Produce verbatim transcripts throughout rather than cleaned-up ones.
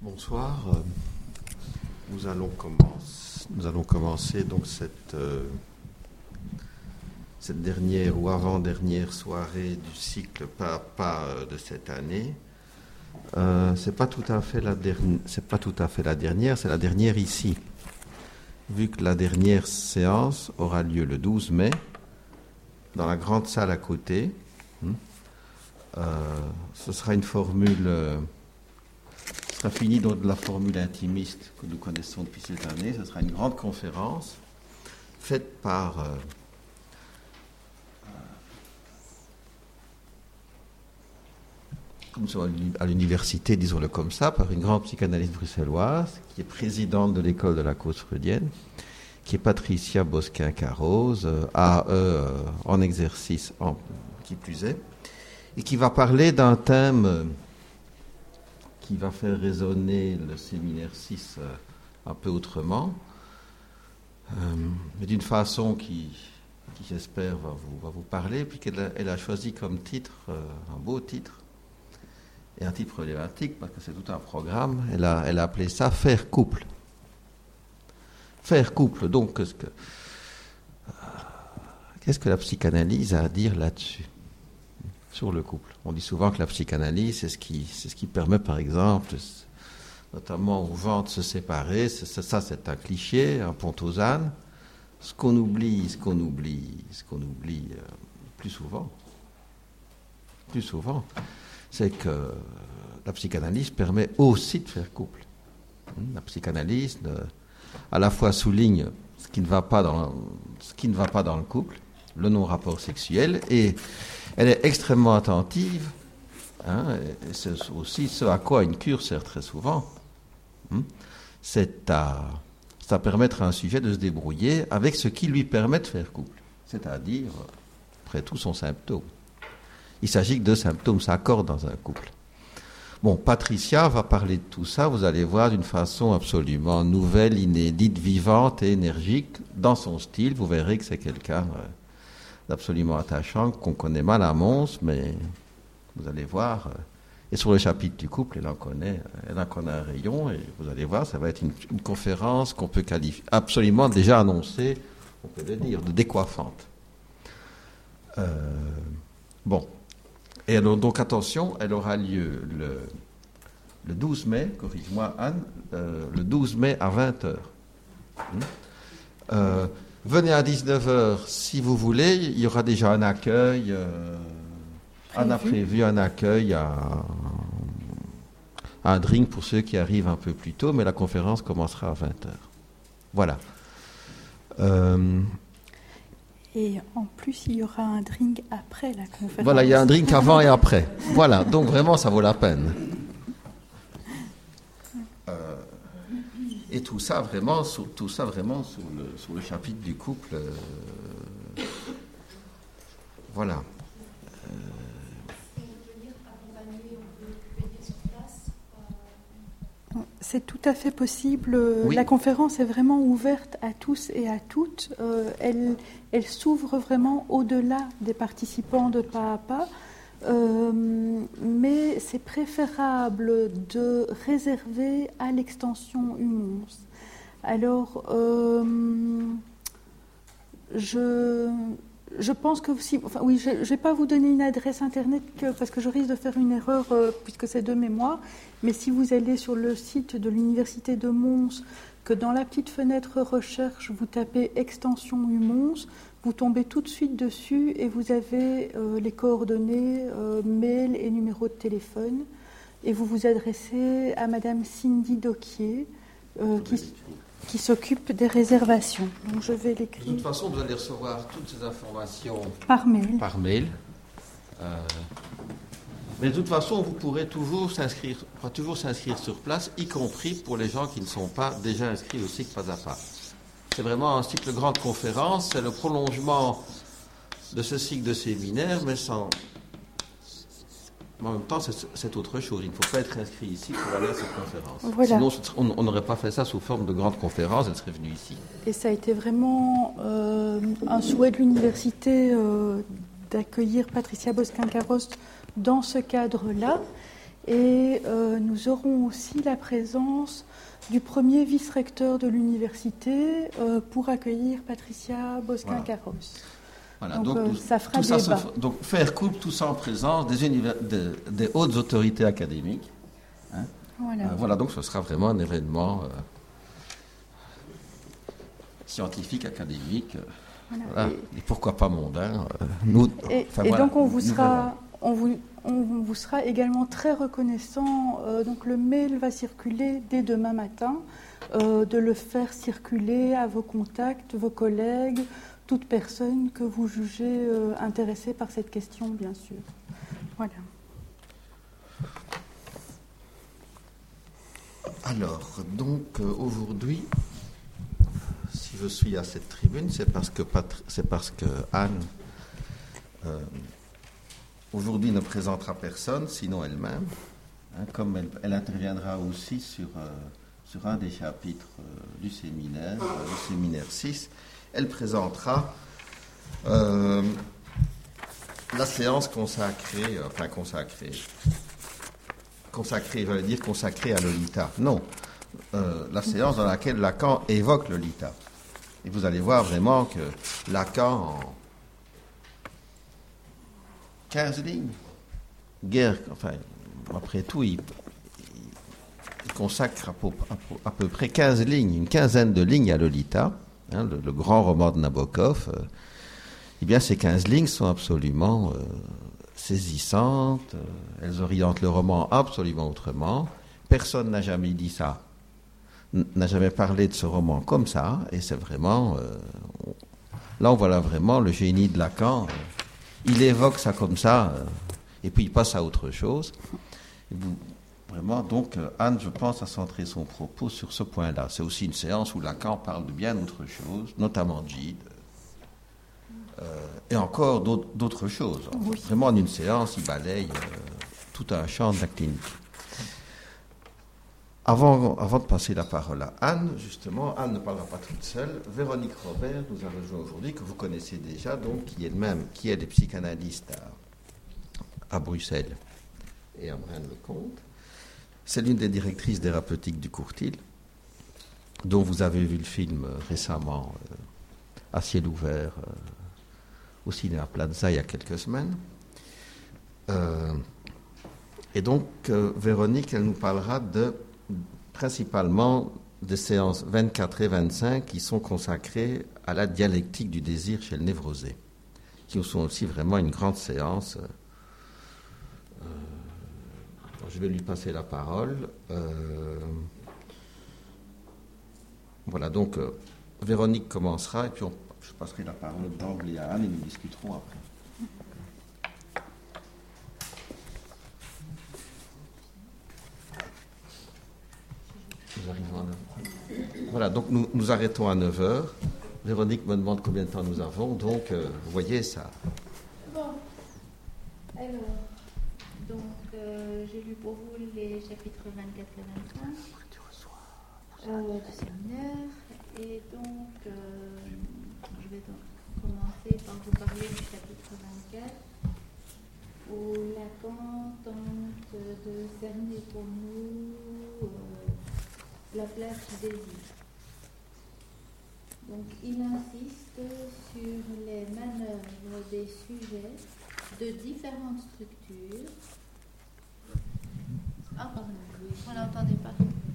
Bonsoir. Nous allons commencer, nous allons commencer donc cette, euh, cette dernière ou avant-dernière soirée du cycle pas à pas de cette année. Euh, c'est pas tout à fait la dernière, c'est pas tout à fait la dernière, c'est la dernière ici. Vu que la dernière séance aura lieu le douze mai dans la grande salle à côté. Euh, ce sera une formule. Euh, Ce sera fini donc de la formule intimiste que nous connaissons depuis cette année. Ce sera une grande conférence faite par euh, comme nous sommes à l'université, disons-le comme ça, par une grande psychanalyste bruxelloise qui est présidente de l'école de la cause freudienne, qui est Patricia Bosquin-Carroz, euh, A E euh, en exercice, en, qui plus est, et qui va parler d'un thème euh, qui va faire résonner le séminaire six euh, un peu autrement, euh, mais d'une façon qui, qui j'espère, va vous, va vous parler, puis qu'elle a, elle a choisi comme titre, euh, un beau titre, et un titre problématique, parce que c'est tout un programme, elle a, elle a appelé ça « Faire couple ». Faire couple, donc, qu'est-ce que, euh, qu'est-ce que la psychanalyse a à dire là-dessus ? Sur le couple. On dit souvent que la psychanalyse, c'est ce qui, c'est ce qui permet, par exemple, notamment aux gens de se séparer. C'est, c'est, ça, c'est un cliché, un pont aux ânes. Ce qu'on oublie, ce qu'on oublie, ce qu'on oublie euh, plus souvent, plus souvent, c'est que la psychanalyse permet aussi de faire couple. La psychanalyse, de, à la fois souligne ce qui ne va pas dans, ce qui ne va pas dans le couple, le non-rapport sexuel, et elle est extrêmement attentive, hein, et c'est aussi ce à quoi une cure sert très souvent. Hein, c'est, à, c'est à permettre à un sujet de se débrouiller avec ce qui lui permet de faire couple, c'est-à-dire, après tout, son symptôme. Il s'agit que deux symptômes s'accordent dans un couple. Bon, Patricia va parler de tout ça, vous allez voir, d'une façon absolument nouvelle, inédite, vivante et énergique, dans son style. Vous verrez que c'est quelqu'un Euh, absolument attachant, qu'on connaît mal à Mons, mais vous allez voir, et sur le chapitre du couple, elle en connaît, elle en connaît un rayon, et vous allez voir, ça va être une, une conférence qu'on peut qualifier, absolument déjà annoncée, on peut le dire, de décoiffante. Euh, bon, et alors, donc attention, elle aura lieu le, le douze mai, corrige-moi Anne, euh, le douze mai à vingt heures. Hum euh, Venez à dix-neuf heures si vous voulez, il y aura déjà un accueil, euh, on a prévu un accueil, un, un drink pour ceux qui arrivent un peu plus tôt, mais la conférence commencera à vingt heures. Voilà. Euh, et en plus, il y aura un drink après la conférence. Voilà, il y a un drink avant et après. Voilà, donc vraiment, ça vaut la peine. Et tout ça vraiment, sur, tout ça vraiment sur, le, sur le chapitre du couple. Euh, voilà. Euh, C'est tout à fait possible. Oui. La conférence est vraiment ouverte à tous et à toutes. Euh, elle, elle s'ouvre vraiment au-delà des participants de pas à pas. Euh, mais c'est préférable de réserver à l'extension Humons. Alors, euh, je, je pense que si, enfin, oui, je ne vais pas vous donner une adresse internet que, parce que je risque de faire une erreur euh, puisque c'est de mémoire. Mais si vous allez sur le site de l'université de Mons, que dans la petite fenêtre recherche, vous tapez extension Humons, vous tombez tout de suite dessus et vous avez euh, les coordonnées, euh, mail et numéro de téléphone. Et vous vous adressez à Madame Cindy Doquier, euh, qui, qui s'occupe des réservations. Donc je vais l'écrire. De toute façon, vous allez recevoir toutes ces informations par mail. Par mail. Euh, mais de toute façon, vous pourrez toujours s'inscrire, toujours s'inscrire sur place, y compris pour les gens qui ne sont pas déjà inscrits au cycle pas à pas. C'est vraiment un cycle de grande conférence, c'est le prolongement de ce cycle de séminaire, mais sans... Mais en même temps, c'est, c'est autre chose. Il ne faut pas être inscrit ici pour aller à cette conférence. Voilà. Sinon, on n'aurait pas fait ça sous forme de grande conférence, elle serait venue ici. Et ça a été vraiment euh, un souhait de l'université euh, d'accueillir Patricia Bosquin-Carroz dans ce cadre-là. Et euh, nous aurons aussi la présence du premier vice-recteur de l'université euh, pour accueillir Patricia Bosquin-Carros. Voilà. Donc, donc euh, tout, ça fera tout ça débat. se, donc faire couple, tout ça en présence des, univers, de, des hautes autorités académiques. Hein. Voilà. Euh, voilà, donc ce sera vraiment un événement euh, scientifique, académique, euh, Voilà. voilà. Et, et pourquoi pas mondain. Euh, nous, et, enfin, et voilà, donc on vous, nous sera, on, vous, on vous sera également très reconnaissant. Euh, donc le mail va circuler dès demain matin, euh, de le faire circuler à vos contacts, vos collègues, toute personne que vous jugez euh, intéressée par cette question, bien sûr. Voilà. Alors, donc, euh, aujourd'hui, si je suis à cette tribune, c'est parce que, Patri- c'est parce que Anne, euh, aujourd'hui, ne présentera personne, sinon elle-même, hein, comme elle, elle interviendra aussi sur, euh, sur un des chapitres euh, du séminaire, euh, le séminaire six, elle présentera euh, la séance consacrée, enfin consacrée, consacrée, j'allais dire consacrée à Lolita. Non, euh, la séance dans laquelle Lacan évoque Lolita. Et vous allez voir vraiment que Lacan, en quinze lignes, guerre, enfin, après tout, il, il consacre à peu, à peu près quinze lignes, une quinzaine de lignes à Lolita, hein, le, le grand roman de Nabokov. Euh, eh bien, ces quinze lignes sont absolument euh, saisissantes, euh, elles orientent le roman absolument autrement. Personne n'a jamais dit ça, n'a jamais parlé de ce roman comme ça, et c'est vraiment... Euh, on, là, on voit là vraiment le génie de Lacan. Euh, il évoque ça comme ça, euh, et puis il passe à autre chose. Et vous, vraiment, donc, euh, Anne, je pense, a centré son propos sur ce point-là. C'est aussi une séance où Lacan parle de bien autre chose, notamment de Gide, euh, et encore d'autres, d'autres choses. Oui. Vraiment, en une séance, il balaye euh, tout un champ de la clinique. Avant, avant de passer la parole à Anne, justement, Anne ne parlera pas toute seule. Véronique Robert nous a rejoint aujourd'hui, que vous connaissez déjà, donc qui est elle-même, qui est des psychanalystes à, à Bruxelles et à Braine-le-Comte. C'est l'une des directrices thérapeutiques du Courtil, dont vous avez vu le film euh, récemment, euh, à ciel ouvert, euh, au cinéma Plaza il y a quelques semaines. Euh, et donc, euh, Véronique, elle nous parlera de principalement des séances vingt-quatre et vingt-cinq qui sont consacrées à la dialectique du désir chez le névrosé, qui sont aussi vraiment une grande séance. Euh, je vais lui passer la parole. Euh, voilà, donc euh, Véronique commencera et puis on, je passerai la parole d'emblée à Anne et nous discuterons après. Nous arrivons à neuf heures. Voilà, donc nous, nous arrêtons à neuf heures. Véronique me demande combien de temps nous avons, donc euh, vous voyez ça. Bon, alors, donc euh, j'ai lu pour vous les chapitres vingt-quatre et vingt-cinq euh, du séminaire, et donc euh, je vais donc commencer par vous parler du chapitre vingt-quatre, où Lacan tente de cerner pour nous euh, la place du désir. Donc, il insiste sur les manœuvres des sujets de différentes structures. Ah, pardon, on n'entendait pas.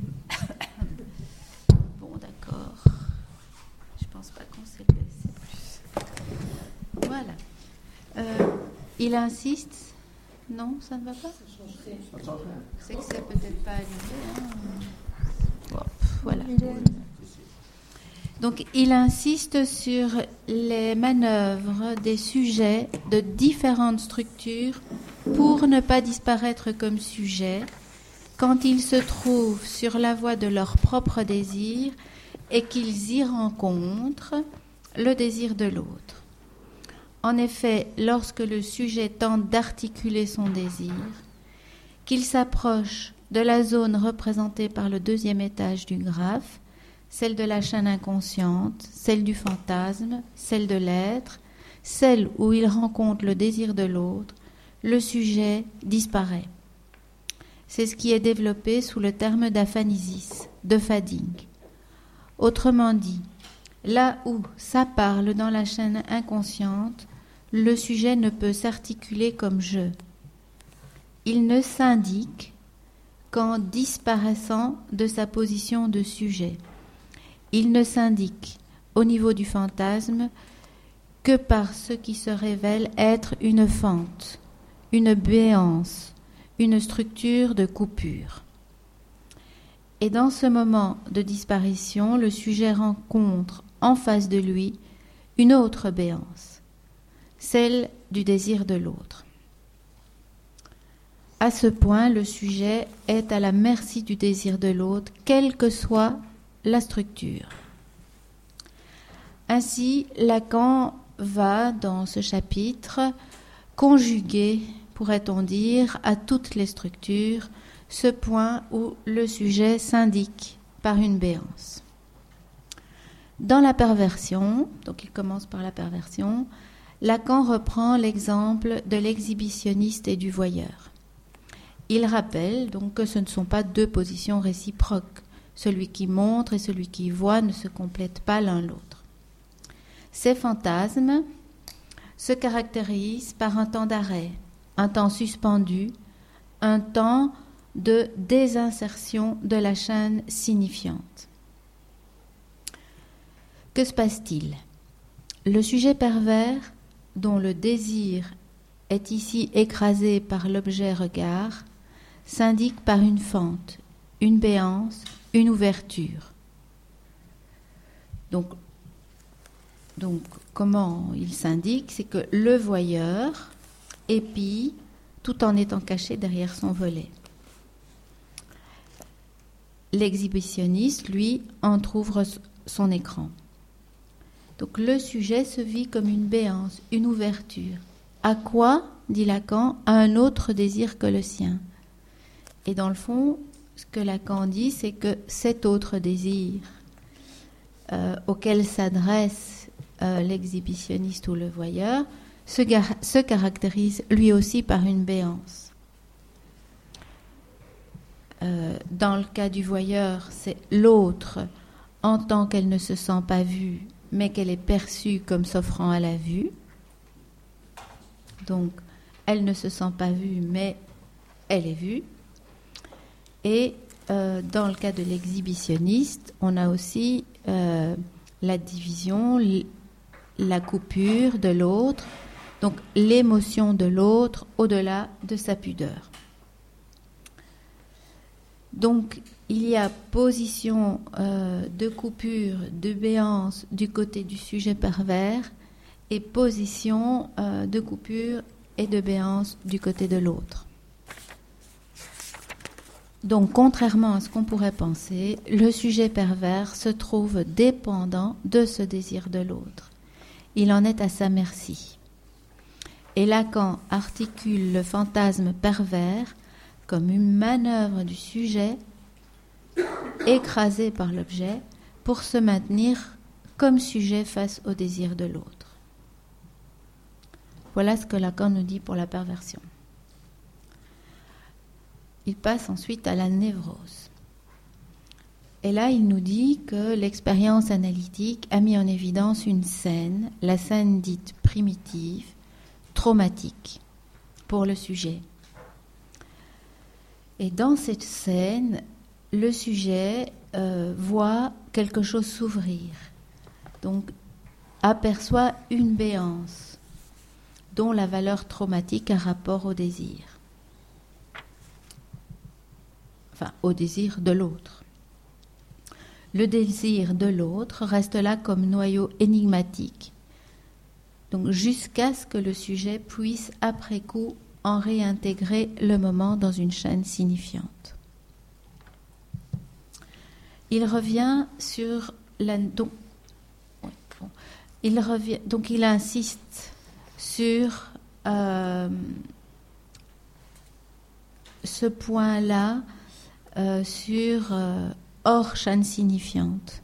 Bon, d'accord. Je pense pas qu'on s'est baissé plus. Voilà. Euh, il insiste. Non, ça ne va pas. C'est que c'est peut-être pas allumé. Hein. Bon, voilà. Donc, il insiste sur les manœuvres des sujets de différentes structures pour ne pas disparaître comme sujets quand ils se trouvent sur la voie de leur propre désir et qu'ils y rencontrent le désir de l'autre. En effet, lorsque le sujet tente d'articuler son désir, qu'il s'approche de la zone représentée par le deuxième étage du graphe, celle de la chaîne inconsciente, celle du fantasme, celle de l'être, celle où il rencontre le désir de l'autre, le sujet disparaît. C'est ce qui est développé sous le terme d'aphanisis, de fading. Autrement dit, là où ça parle dans la chaîne inconsciente, le sujet ne peut s'articuler comme je. Il ne s'indique qu'en disparaissant de sa position de sujet. Il ne s'indique au niveau du fantasme que par ce qui se révèle être une fente, une béance, une structure de coupure. Et dans ce moment de disparition, le sujet rencontre en face de lui une autre béance, celle du désir de l'autre. À ce point, le sujet est à la merci du désir de l'autre, quelle que soit la structure. Ainsi, Lacan va, dans ce chapitre, conjuguer, pourrait-on dire, à toutes les structures, ce point où le sujet s'indique par une béance. Dans la perversion, donc il commence par la perversion, Lacan reprend l'exemple de l'exhibitionniste et du voyeur. Il rappelle donc que ce ne sont pas deux positions réciproques. Celui qui montre et celui qui voit ne se complètent pas l'un l'autre. Ces fantasmes se caractérisent par un temps d'arrêt, un temps suspendu, un temps de désinsertion de la chaîne signifiante. Que se passe-t-il ? Le sujet pervers, dont le désir est ici écrasé par l'objet regard, s'indique par une fente, une béance, une ouverture. Donc, donc comment il s'indique ? C'est que le voyeur épie tout en étant caché derrière son volet. L'exhibitionniste, lui, entr'ouvre son écran. Donc le sujet se vit comme une béance, une ouverture. À quoi, dit Lacan, à un autre désir que le sien. Et dans le fond, ce que Lacan dit, c'est que cet autre désir euh, auquel s'adresse euh, l'exhibitionniste ou le voyeur se, gar- se caractérise lui aussi par une béance. Euh, dans le cas du voyeur, c'est l'autre en tant qu'elle ne se sent pas vue, mais qu'elle est perçue comme s'offrant à la vue. Donc, elle ne se sent pas vue, mais elle est vue. Et euh, dans le cas de l'exhibitionniste, on a aussi euh, la division, la coupure de l'autre, donc l'émotion de l'autre au-delà de sa pudeur. Donc, il y a position euh, de coupure, de béance du côté du sujet pervers et position euh, de coupure et de béance du côté de l'autre. Donc, contrairement à ce qu'on pourrait penser, le sujet pervers se trouve dépendant de ce désir de l'autre. Il en est à sa merci. Et Lacan articule le fantasme pervers comme une manœuvre du sujet écrasé par l'objet pour se maintenir comme sujet face au désir de l'autre. Voilà ce que Lacan nous dit pour la perversion. Il passe ensuite à la névrose. Et là, il nous dit que l'expérience analytique a mis en évidence une scène, la scène dite primitive, traumatique pour le sujet. Et dans cette scène, le sujet euh, voit quelque chose s'ouvrir, donc aperçoit une béance dont la valeur traumatique a rapport au désir, enfin au désir de l'autre. Le désir de l'autre reste là comme noyau énigmatique, donc jusqu'à ce que le sujet puisse après coup en réintégrer le moment dans une chaîne signifiante. Il revient sur la donc, ouais, bon, il revient donc il insiste sur euh, ce point-là euh, sur euh, hors chaîne signifiante.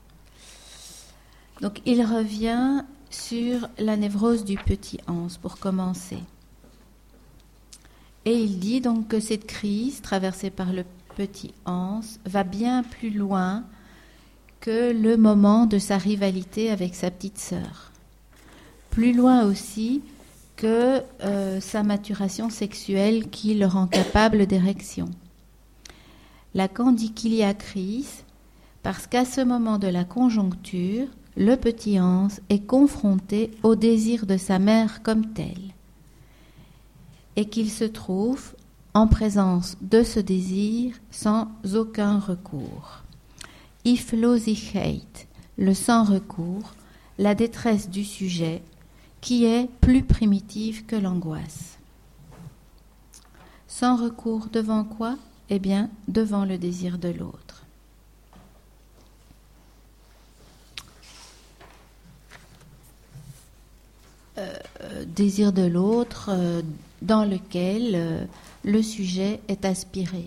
Donc il revient sur la névrose du petit Hans pour commencer. Et il dit donc que cette crise, traversée par le petit Hans, va bien plus loin que le moment de sa rivalité avec sa petite sœur. Plus loin aussi que euh, sa maturation sexuelle qui le rend capable d'érection. Lacan dit qu'il y a crise parce qu'à ce moment de la conjoncture, le petit Hans est confronté au désir de sa mère comme tel et qu'il se trouve en présence de ce désir sans aucun recours. Hilflosigkeit, le sans recours, la détresse du sujet qui est plus primitive que l'angoisse. Sans recours devant quoi ? Eh bien, devant le désir de l'autre. Euh, euh, désir de l'autre euh, dans lequel euh, le sujet est aspiré.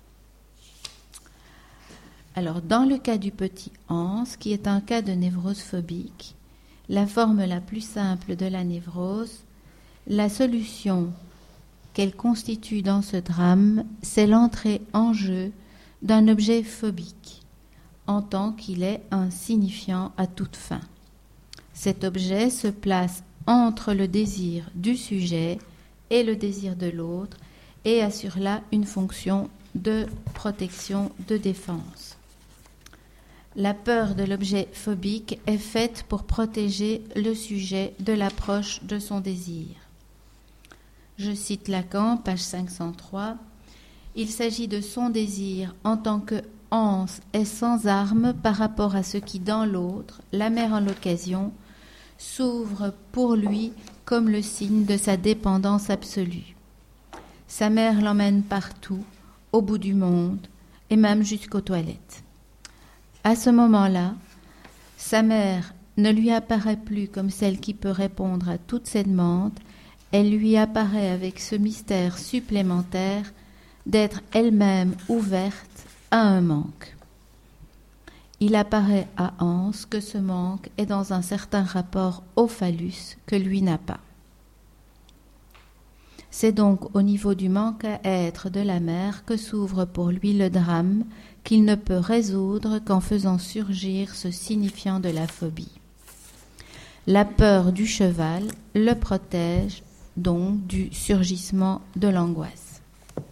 Alors, dans le cas du petit Hans, qui est un cas de névrose phobique, la forme la plus simple de la névrose, la solution qu'elle constitue dans ce drame, c'est l'entrée en jeu d'un objet phobique, en tant qu'il est un signifiant à toute fin. Cet objet se place entre le désir du sujet et le désir de l'autre et assure là une fonction de protection, de défense. La peur de l'objet phobique est faite pour protéger le sujet de l'approche de son désir. Je cite Lacan, page cinq cent trois. Il s'agit de son désir en tant que Hans est sans arme par rapport à ce qui, dans l'autre, la mère en l'occasion, s'ouvre pour lui comme le signe de sa dépendance absolue. Sa mère l'emmène partout, au bout du monde, et même jusqu'aux toilettes. À ce moment-là, sa mère ne lui apparaît plus comme celle qui peut répondre à toutes ses demandes, elle lui apparaît avec ce mystère supplémentaire d'être elle-même ouverte à un manque. Il apparaît à Hans que ce manque est dans un certain rapport au phallus que lui n'a pas. C'est donc au niveau du manque à être de la mère que s'ouvre pour lui le drame qu'il ne peut résoudre qu'en faisant surgir ce signifiant de la phobie. La peur du cheval le protège donc du surgissement de l'angoisse.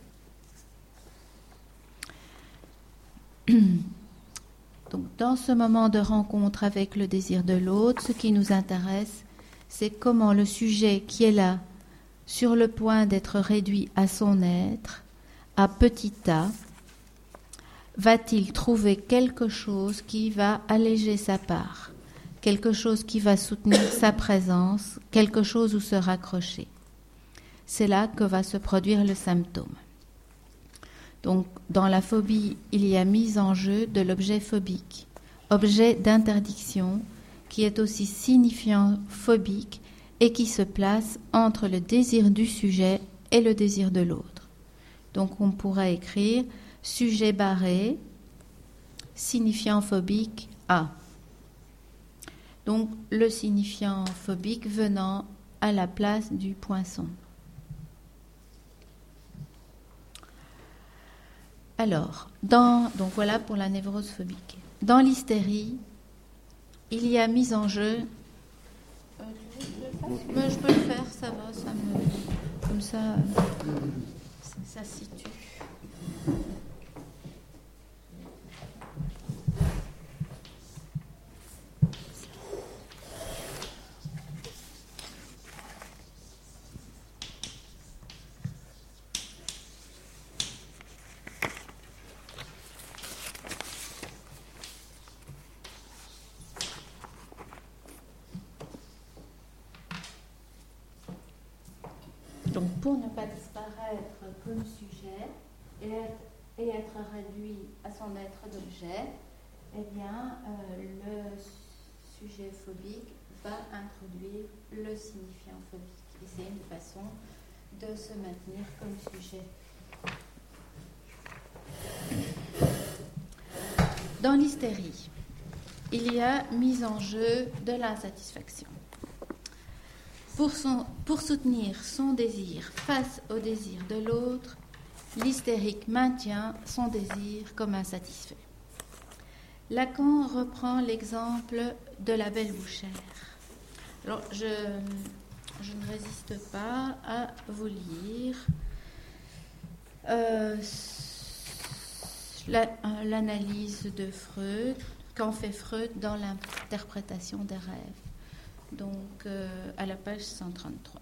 Donc, dans ce moment de rencontre avec le désir de l'autre, ce qui nous intéresse, c'est comment le sujet qui est là, sur le point d'être réduit à son être, à petit a, va-t-il trouver quelque chose qui va alléger sa part, quelque chose qui va soutenir sa présence, quelque chose où se raccrocher. C'est là que va se produire le symptôme. Donc, dans la phobie, il y a mise en jeu de l'objet phobique, objet d'interdiction qui est aussi signifiant phobique et qui se place entre le désir du sujet et le désir de l'autre. Donc, on pourrait écrire sujet barré, signifiant phobique A. Donc, le signifiant phobique venant à la place du poinçon. Alors, dans, donc voilà pour la névrose phobique. Dans l'hystérie, il y a mise en jeu. Euh, tu veux que je le fasse ? Mais je peux le faire, ça va, ça me, comme ça, ça, ça se situe. Donc, pour ne pas disparaître comme sujet et être, et être réduit à son être d'objet, eh bien, euh, le sujet phobique va introduire le signifiant phobique. Et c'est une façon de se maintenir comme sujet. Dans l'hystérie, il y a mise en jeu de l'insatisfaction. Pour, son, pour soutenir son désir face au désir de l'autre, l'hystérique maintient son désir comme insatisfait. Lacan reprend l'exemple de la belle bouchère. Alors, je, je ne résiste pas à vous lire euh, la, l'analyse de Freud, qu'en fait Freud dans l'interprétation des rêves. Donc, euh, à la page cent trente-trois.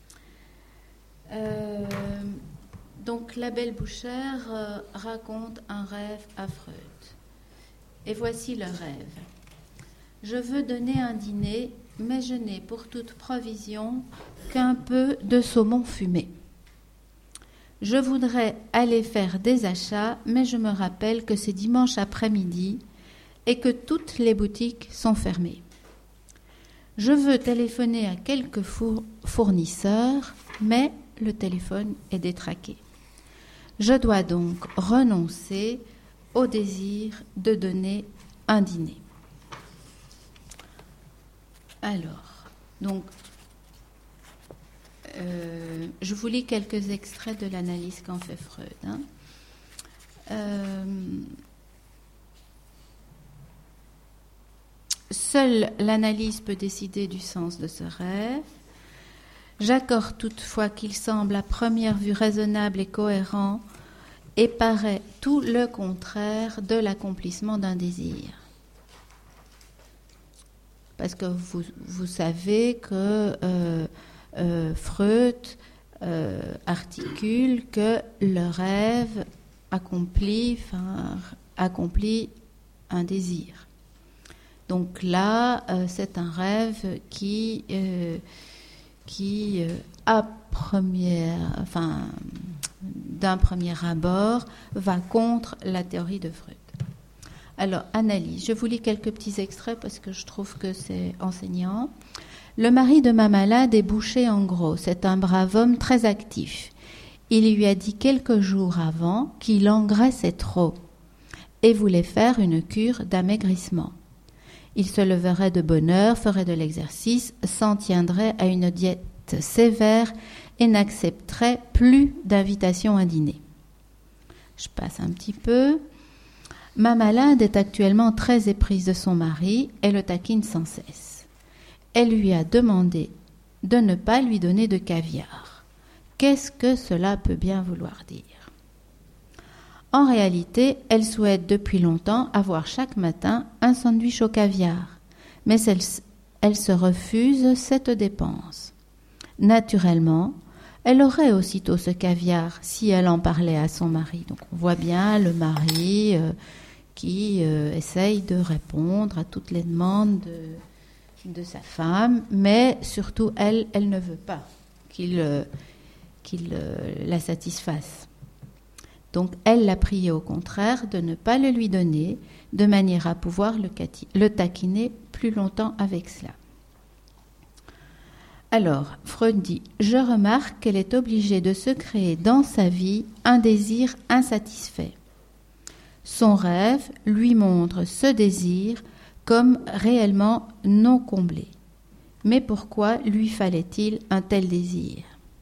Euh, donc, la belle bouchère euh, raconte un rêve à Freud. Et voici le rêve. Je veux donner un dîner, mais je n'ai pour toute provision qu'un peu de saumon fumé. Je voudrais aller faire des achats, mais je me rappelle que c'est dimanche après-midi et que toutes les boutiques sont fermées. Je veux téléphoner à quelques fournisseurs, mais le téléphone est détraqué. Je dois donc renoncer au désir de donner un dîner. Alors, donc, euh, je vous lis quelques extraits de l'analyse qu'en fait Freud. Hein. Euh, Seule l'analyse peut décider du sens de ce rêve. J'accorde toutefois qu'il semble à première vue raisonnable et cohérent et paraît tout le contraire de l'accomplissement d'un désir. Parce que vous, vous savez que euh, euh, Freud euh, articule que le rêve accomplit, enfin, accomplit un désir. Donc là, euh, c'est un rêve qui, euh, qui euh, à première, enfin, d'un premier abord, va contre la théorie de Freud. Alors, analyse. Je vous lis quelques petits extraits parce que je trouve que c'est enseignant. Le mari de ma malade est boucher en gros. C'est un brave homme très actif. Il lui a dit quelques jours avant qu'il engraissait trop et voulait faire une cure d'amaigrissement. Il se leverait de bonne heure, ferait de l'exercice, s'en tiendrait à une diète sévère et n'accepterait plus d'invitation à dîner. Je passe un petit peu. Ma malade est actuellement très éprise de son mari et le taquine sans cesse. Elle lui a demandé de ne pas lui donner de caviar. Qu'est-ce que cela peut bien vouloir dire ? En réalité, elle souhaite depuis longtemps avoir chaque matin un sandwich au caviar, mais elle, elle se refuse cette dépense. Naturellement, elle aurait aussitôt ce caviar si elle en parlait à son mari. Donc on voit bien le mari euh, qui euh, essaye de répondre à toutes les demandes de, de sa femme, mais surtout elle, elle ne veut pas qu'il, euh, qu'il euh, la satisfasse. Donc, elle l'a prié au contraire de ne pas le lui donner, de manière à pouvoir le, cati- le taquiner plus longtemps avec cela. Alors, Freud dit « Je remarque qu'elle est obligée de se créer dans sa vie un désir insatisfait. Son rêve lui montre ce désir comme réellement non comblé. Mais pourquoi lui fallait-il un tel désir ?»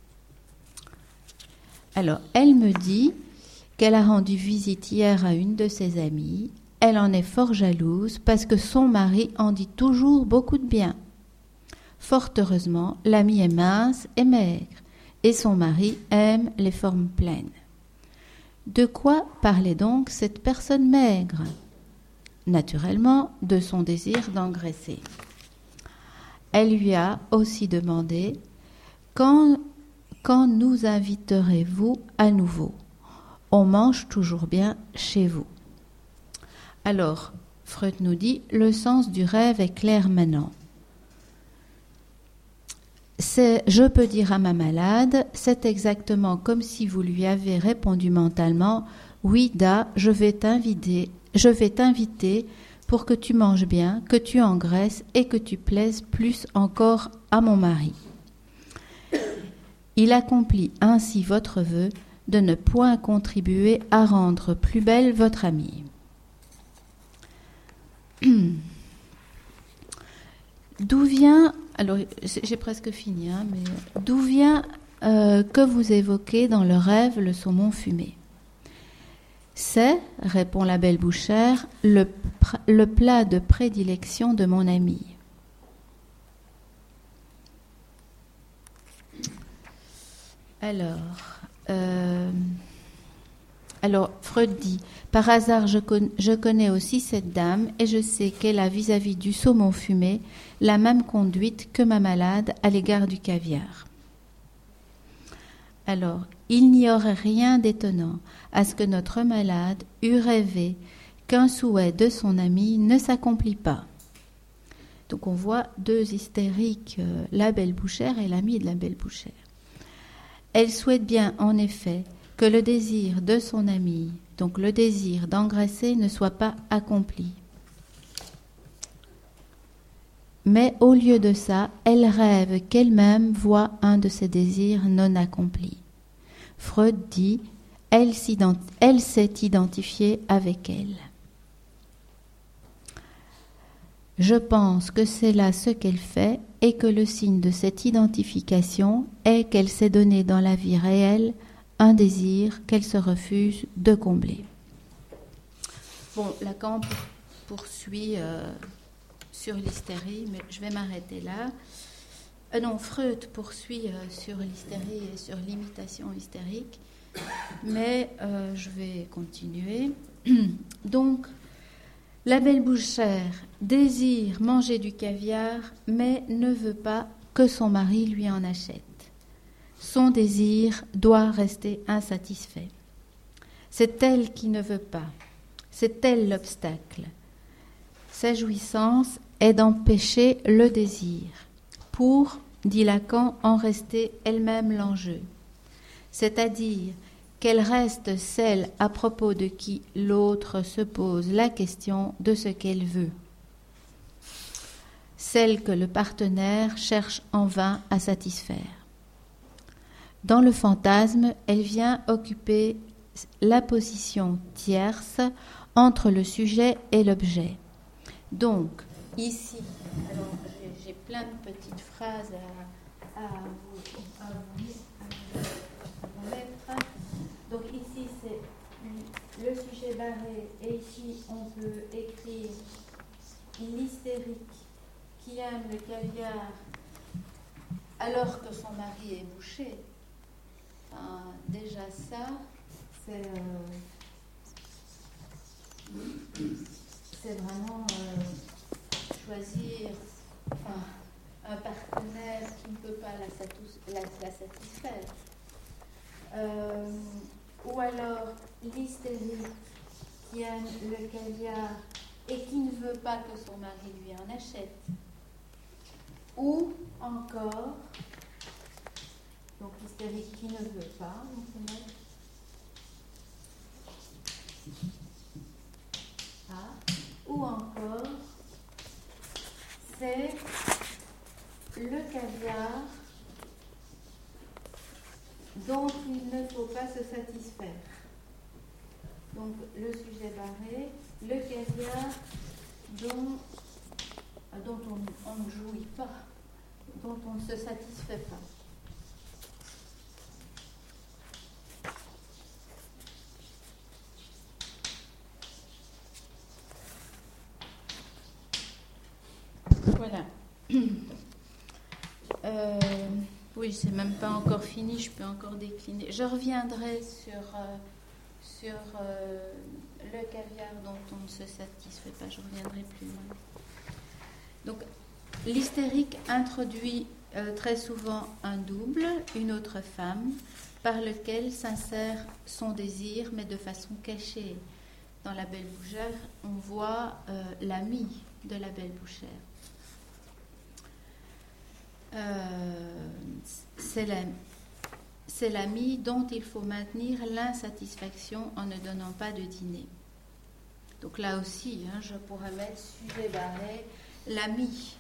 Alors, elle me dit qu'elle a rendu visite hier à une de ses amies. Elle en est fort jalouse parce que son mari en dit toujours beaucoup de bien. Fort heureusement, l'amie est mince et maigre et son mari aime les formes pleines. De quoi parlait donc cette personne maigre ? Naturellement, de son désir d'engraisser. Elle lui a aussi demandé « Quand, quand nous inviterez-vous à nouveau ? On mange toujours bien chez vous. » Alors, Freud nous dit, le sens du rêve est clair maintenant. C'est, je peux dire à ma malade, c'est exactement comme si vous lui avez répondu mentalement, oui, Da, je vais t'inviter, je vais t'inviter pour que tu manges bien, que tu engraisses et que tu plaises plus encore à mon mari. Il accomplit ainsi votre vœu de ne point contribuer à rendre plus belle votre amie. D'où vient alors j'ai presque fini, hein, mais d'où vient euh, que vous évoquez dans le rêve le saumon fumé? C'est, répond la belle bouchère, le, pr- le plat de prédilection de mon amie. Alors, euh, alors Freud dit, par hasard je, con- je connais aussi cette dame et je sais qu'elle a vis-à-vis du saumon fumé la même conduite que ma malade à l'égard du caviar. Alors, il n'y aurait rien d'étonnant à ce que notre malade eût rêvé qu'un souhait de son ami ne s'accomplit pas. Donc on voit deux hystériques, euh, la belle bouchère et l'amie de la belle bouchère. Elle souhaite bien, en effet, que le désir de son ami, donc le désir d'engraisser, ne soit pas accompli. Mais au lieu de ça, elle rêve qu'elle-même voit un de ses désirs non accomplis. Freud dit, elle, elle s'est identifiée avec elle. Je pense que c'est là ce qu'elle fait et que le signe de cette identification est qu'elle s'est donné dans la vie réelle un désir qu'elle se refuse de combler. Bon, Lacan poursuit euh, sur l'hystérie, mais je vais m'arrêter là. Euh, non, Freud poursuit euh, sur l'hystérie et sur l'imitation hystérique, mais euh, je vais continuer. Donc, la belle bouchère désire manger du caviar, mais ne veut pas que son mari lui en achète. Son désir doit rester insatisfait. C'est elle qui ne veut pas. C'est elle l'obstacle. Sa jouissance est d'empêcher le désir, pour, dit Lacan, en rester elle-même l'enjeu. C'est-à-dire qu'elle reste celle à propos de qui l'autre se pose la question de ce qu'elle veut, celle que le partenaire cherche en vain à satisfaire. Dans le fantasme, elle vient occuper la position tierce entre le sujet et l'objet. Donc, ici, alors j'ai, j'ai plein de petites phrases à, à vous, à vous, à vous mettre. Donc ici, c'est le sujet barré, et ici, on peut écrire l'hystérique qui aime le caviar alors que son mari est bouché. Enfin, déjà ça, c'est, euh, c'est vraiment euh, choisir enfin, un partenaire qui ne peut pas la, satis- la, la satisfaire. Euh, ou alors l'hystérie qui aime le caviar et qui ne veut pas que son mari lui en achète. Ou encore, donc l'hystérique qui ne veut pas, on peut mettre ah. Ou encore, c'est le caviar dont il ne faut pas se satisfaire. Donc le sujet barré, le caviar dont, dont on, on ne jouit pas, dont on ne se satisfait pas. Voilà. Euh, oui, c'est même pas encore fini, je peux encore décliner. Je reviendrai sur, euh, sur euh, le caviar dont on ne se satisfait pas, je reviendrai plus loin. Donc, l'hystérique introduit euh, très souvent un double, une autre femme, par lequel s'insère son désir, mais de façon cachée. Dans la belle bouchère, on voit euh, l'ami de la belle bouchère. Euh, c'est, la, c'est l'ami dont il faut maintenir l'insatisfaction en ne donnant pas de dîner. Donc là aussi, hein, je pourrais mettre sujet barré, l'ami.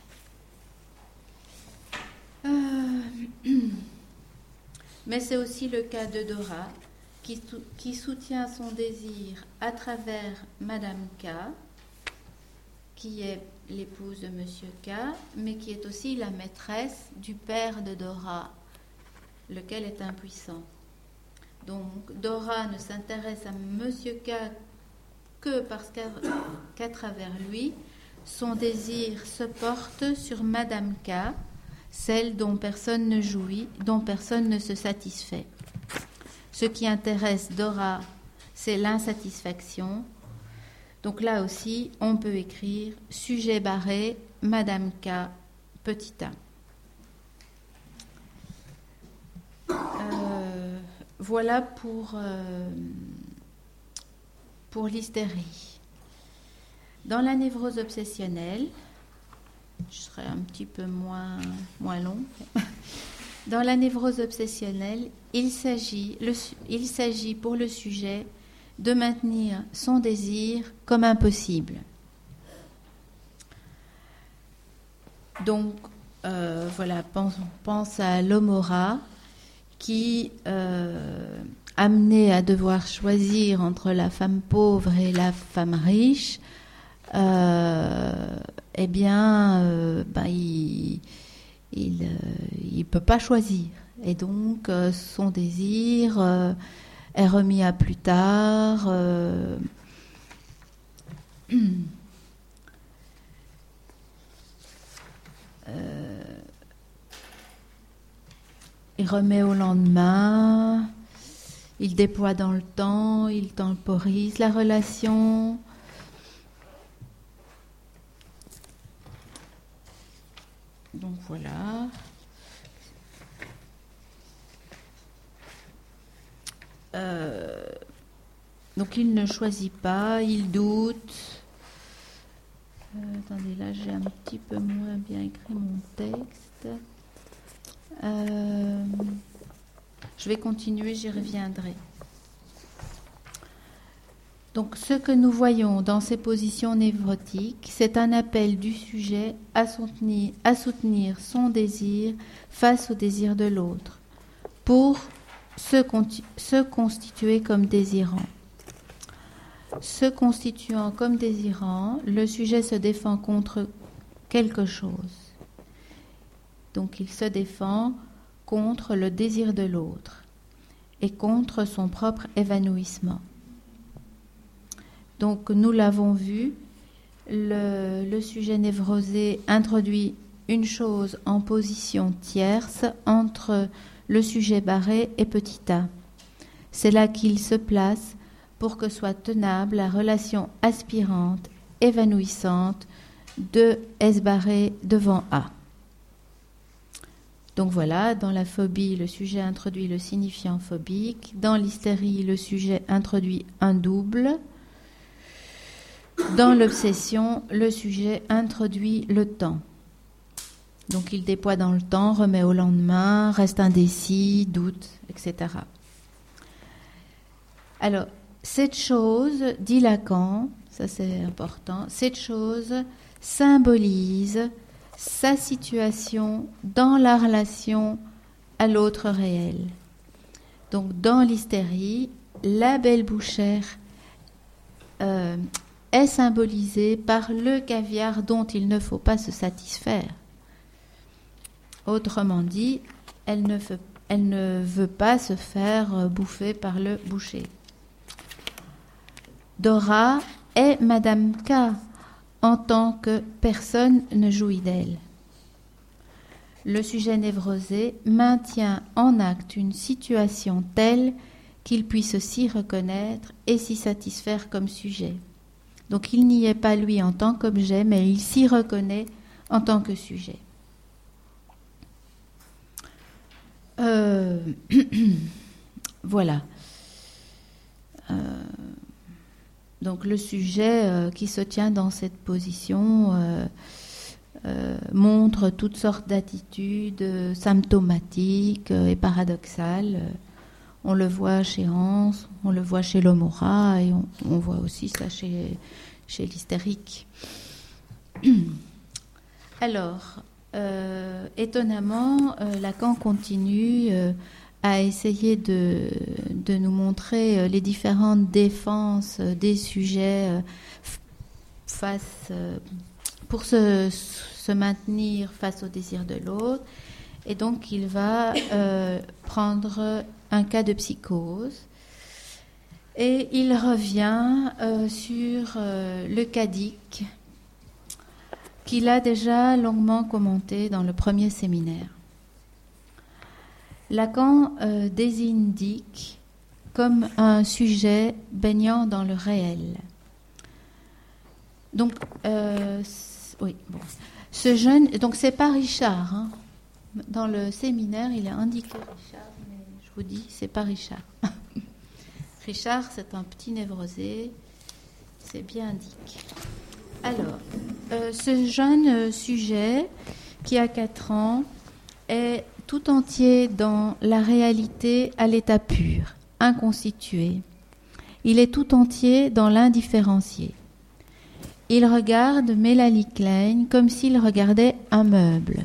Euh, mais c'est aussi le cas de Dora, qui, qui soutient son désir à travers Madame K, qui est l'épouse de Monsieur K, mais qui est aussi la maîtresse du père de Dora, lequel est impuissant. Donc Dora ne s'intéresse à Monsieur K que parce qu'à, qu'à travers lui, son désir se porte sur Madame K, celle dont personne ne jouit, dont personne ne se satisfait. Ce qui intéresse Dora, c'est l'insatisfaction. Donc là aussi, on peut écrire sujet barré, Madame K, petit a. Euh, voilà pour, euh, pour l'hystérie. Dans la névrose obsessionnelle, je serai un petit peu moins, moins long. Dans la névrose obsessionnelle, il s'agit, le, il s'agit pour le sujet de maintenir son désir comme impossible. Donc, euh, voilà, pense, pense à l'Omora qui, euh, amené à devoir choisir entre la femme pauvre et la femme riche, euh, eh bien, euh, ben, il il ne euh, peut pas choisir. Et donc, euh, son désir euh, est remis à plus tard. Euh, euh, il remet au lendemain. Il déploie dans le temps. Il temporise la relation. Donc voilà. Euh, donc il ne choisit pas, il doute. Euh, attendez, là j'ai un petit peu moins bien écrit mon texte. Euh, je vais continuer, j'y reviendrai. Donc ce que nous voyons dans ces positions névrotiques, c'est un appel du sujet à soutenir, à soutenir son désir face au désir de l'autre, pour se, conti- se constituer comme désirant. Se constituant comme désirant, le sujet se défend contre quelque chose. Donc il se défend contre le désir de l'autre et contre son propre évanouissement. Donc nous l'avons vu, le, le sujet névrosé introduit une chose en position tierce entre le sujet barré et petit a. C'est là qu'il se place pour que soit tenable la relation aspirante, évanouissante de S barré devant A. Donc voilà, dans la phobie, le sujet introduit le signifiant phobique. Dans l'hystérie, le sujet introduit un double. Dans l'obsession, le sujet introduit le temps. Donc il déploie dans le temps, remet au lendemain, reste indécis, doute, et cetera. Alors, cette chose, dit Lacan, ça c'est important, cette chose symbolise sa situation dans la relation à l'autre réel. Donc dans l'hystérie, la belle bouchère euh, est symbolisée par le caviar dont il ne faut pas se satisfaire. Autrement dit, elle ne veut, elle ne veut pas se faire bouffer par le boucher. Dora est Madame K en tant que personne ne jouit d'elle. Le sujet névrosé maintient en acte une situation telle qu'il puisse s'y reconnaître et s'y satisfaire comme sujet. Donc il n'y est pas lui en tant qu'objet, mais il s'y reconnaît en tant que sujet. Euh, voilà. Euh, donc le sujet euh, qui se tient dans cette position euh, euh, montre toutes sortes d'attitudes euh, symptomatiques euh, et paradoxales. Euh, on le voit chez Hans, on le voit chez l'Omora et on, on voit aussi ça chez, chez l'hystérique. Alors, euh, étonnamment, euh, Lacan continue euh, à essayer de, de nous montrer euh, les différentes défenses euh, des sujets euh, face, euh, pour se, se maintenir face au désir de l'autre. Et donc, il va euh, prendre un cas de psychose. Et il revient euh, sur euh, le cas Dick, qu'il a déjà longuement commenté dans le premier séminaire. Lacan euh, désigne Dick comme un sujet baignant dans le réel. Donc, euh, oui, bon. Ce jeune, donc c'est pas Richard, hein. Dans le séminaire, il a indiqué Richard, mais je vous dis, c'est pas Richard. Richard, c'est un petit névrosé, c'est bien Dick. Alors, euh, ce jeune sujet qui a quatre ans est tout entier dans la réalité à l'état pur, inconstitué. Il est tout entier dans l'indifférencié. Il regarde Mélanie Klein comme s'il regardait un meuble.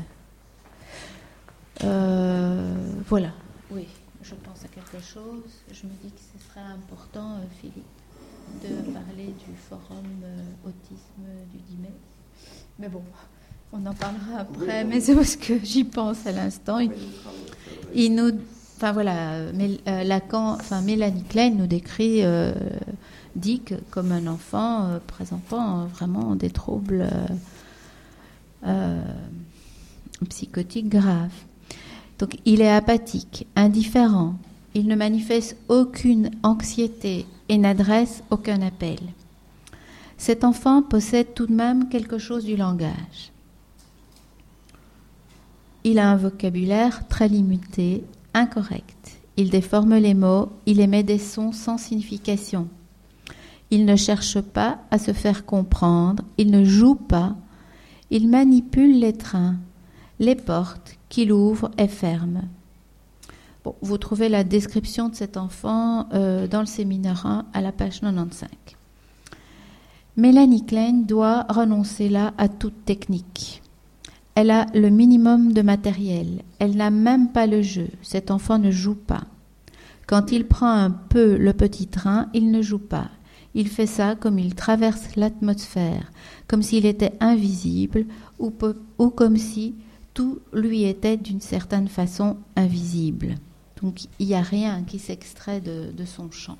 Euh, voilà. Oui, je pense à quelque chose. Je me dis que ce serait important, euh, Philippe, de parler du forum euh, autisme du dix mai. Mais bon, on en parlera après. Mais c'est parce que j'y pense à l'instant. Il, il nous, enfin voilà, Mél, euh, Lacan, enfin Mélanie Klein nous décrit euh, Dick comme un enfant euh, présentant euh, vraiment des troubles euh, euh, psychotiques graves. Donc, il est apathique, indifférent, il ne manifeste aucune anxiété et n'adresse aucun appel. Cet enfant possède tout de même quelque chose du langage. Il a un vocabulaire très limité, incorrect. Il déforme les mots, il émet des sons sans signification. Il ne cherche pas à se faire comprendre, il ne joue pas, il manipule les trains, les portes qu'il ouvre et ferme. Bon, vous trouvez la description de cet enfant euh, dans le séminaire un à la page quatre-vingt-quinze. Mélanie Klein doit renoncer là à toute technique. Elle a le minimum de matériel. Elle n'a même pas le jeu. Cet enfant ne joue pas. Quand il prend un peu le petit train, il ne joue pas. Il fait ça comme il traverse l'atmosphère, comme s'il était invisible ou, peu, ou comme si tout lui était d'une certaine façon invisible. Donc il n'y a rien qui s'extrait de, de son champ.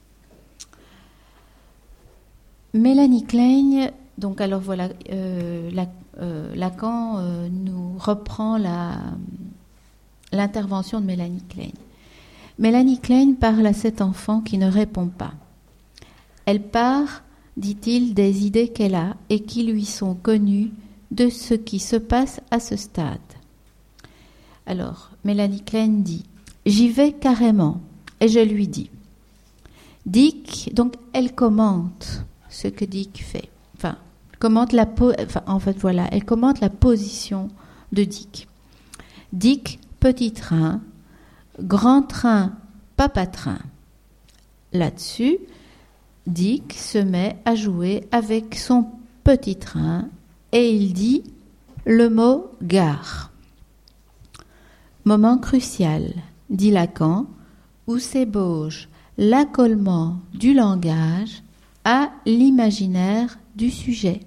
Mélanie Klein, donc alors voilà, euh, la, euh, Lacan euh, nous reprend la, l'intervention de Mélanie Klein. Mélanie Klein parle à cet enfant qui ne répond pas. Elle part, dit-il, des idées qu'elle a et qui lui sont connues de ce qui se passe à ce stade. Alors, Mélanie Klein dit « J'y vais carrément » et je lui dis. Dick, donc elle commente ce que Dick fait. Enfin, commente la po- enfin, en fait, voilà, elle commente la position de Dick. Dick, petit train, grand train, papa train. Là-dessus, Dick se met à jouer avec son petit train et il dit le mot « gare ». Moment crucial, dit Lacan, où s'ébauche l'accolement du langage à l'imaginaire du sujet.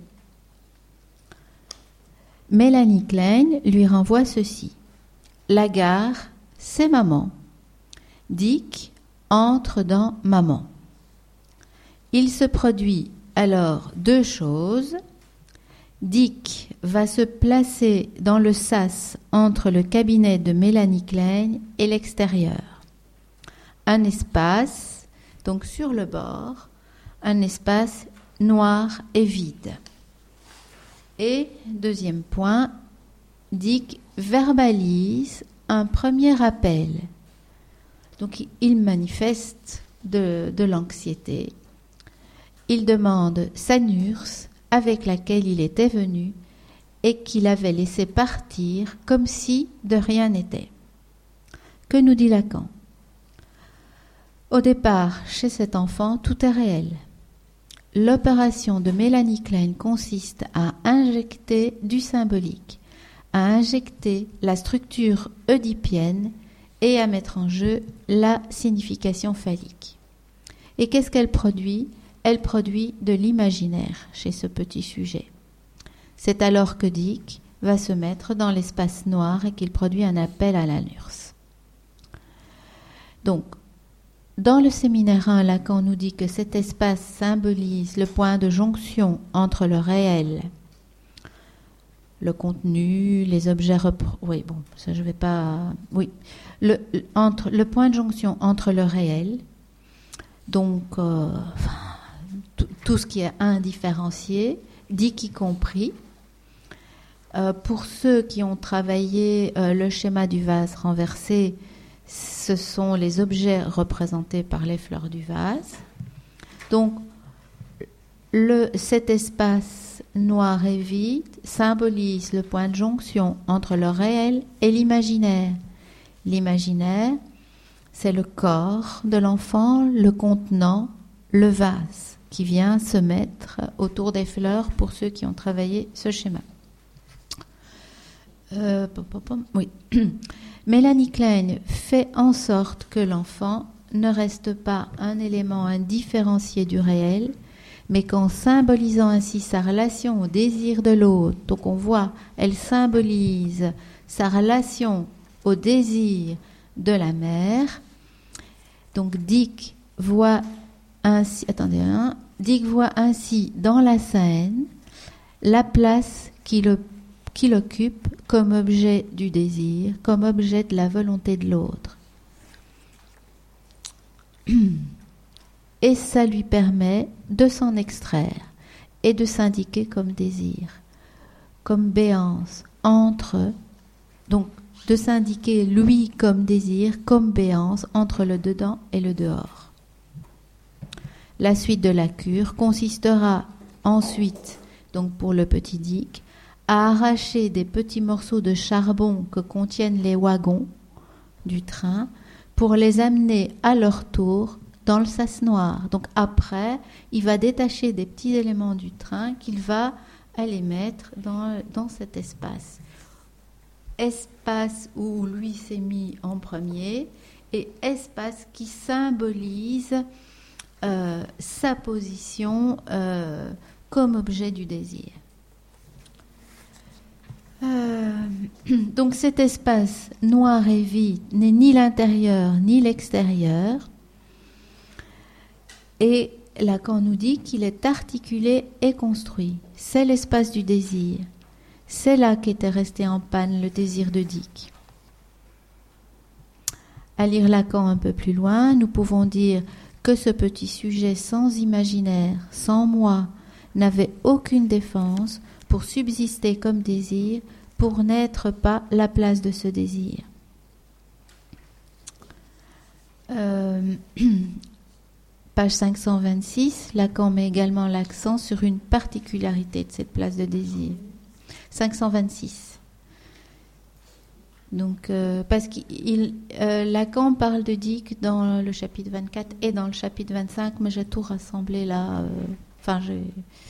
Mélanie Klein lui renvoie ceci. La gare, c'est maman. Dick entre dans maman. Il se produit alors deux choses. Dick va se placer dans le sas entre le cabinet de Mélanie Klein et l'extérieur. Un espace, donc sur le bord, un espace noir et vide. Et, deuxième point, Dick verbalise un premier appel. Donc il manifeste de, de l'anxiété. Il demande sa nurse avec laquelle il était venu et qu'il avait laissé partir comme si de rien n'était. Que nous dit Lacan ? Au départ, chez cet enfant, tout est réel. L'opération de Mélanie Klein consiste à injecter du symbolique, à injecter la structure oedipienne et à mettre en jeu la signification phallique. Et qu'est-ce qu'elle produit ? Elle produit de l'imaginaire chez ce petit sujet. C'est alors que Dick va se mettre dans l'espace noir et qu'il produit un appel à la nurse. Donc, dans le séminaire un, Lacan nous dit que cet espace symbolise le point de jonction entre le réel, le contenu, les objets... Repro- oui, bon, ça je vais pas... Oui, le, entre, le point de jonction entre le réel, donc euh, enfin, tout, tout ce qui est indifférencié, Dick y compris. Euh, pour ceux qui ont travaillé euh, le schéma du vase renversé, ce sont les objets représentés par les fleurs du vase. Donc, le, cet espace noir et vide symbolise le point de jonction entre le réel et l'imaginaire. L'imaginaire, c'est le corps de l'enfant, le contenant, le vase, qui vient se mettre autour des fleurs pour ceux qui ont travaillé ce schéma. Euh, pom, pom, pom, oui. Melanie Klein fait en sorte que l'enfant ne reste pas un élément indifférencié du réel, mais qu'en symbolisant ainsi sa relation au désir de l'autre, donc on voit, elle symbolise sa relation au désir de la mère. Donc Dick voit ainsi, attendez, hein, Dick voit ainsi dans la scène la place qu'il qu'il occupe comme objet du désir, comme objet de la volonté de l'autre. Et ça lui permet de s'en extraire et de s'indiquer comme désir, comme béance entre, donc de s'indiquer lui comme désir, comme béance entre le dedans et le dehors. La suite de la cure consistera ensuite, donc pour le petit Dick, à arracher des petits morceaux de charbon que contiennent les wagons du train pour les amener à leur tour dans le sas noir. Donc après, il va détacher des petits éléments du train qu'il va aller mettre dans, dans cet espace. Espace où lui s'est mis en premier et espace qui symbolise euh, sa position euh, comme objet du désir. Euh, donc cet espace noir et vide n'est ni l'intérieur ni l'extérieur, et Lacan nous dit qu'il est articulé et construit. C'est l'espace du désir. C'est là qu'était resté en panne le désir de Dick. À lire Lacan un peu plus loin, nous pouvons dire que ce petit sujet sans imaginaire, sans moi, n'avait aucune défense pour subsister comme désir, pour n'être pas la place de ce désir. Euh, page cinq cent vingt-six, Lacan met également l'accent sur une particularité de cette place de désir. cinq cent vingt-six. Donc, euh, parce que euh, Lacan parle de Dick dans le chapitre vingt-quatre et dans le chapitre vingt-cinq, mais j'ai tout rassemblé là. Euh, enfin, j'ai...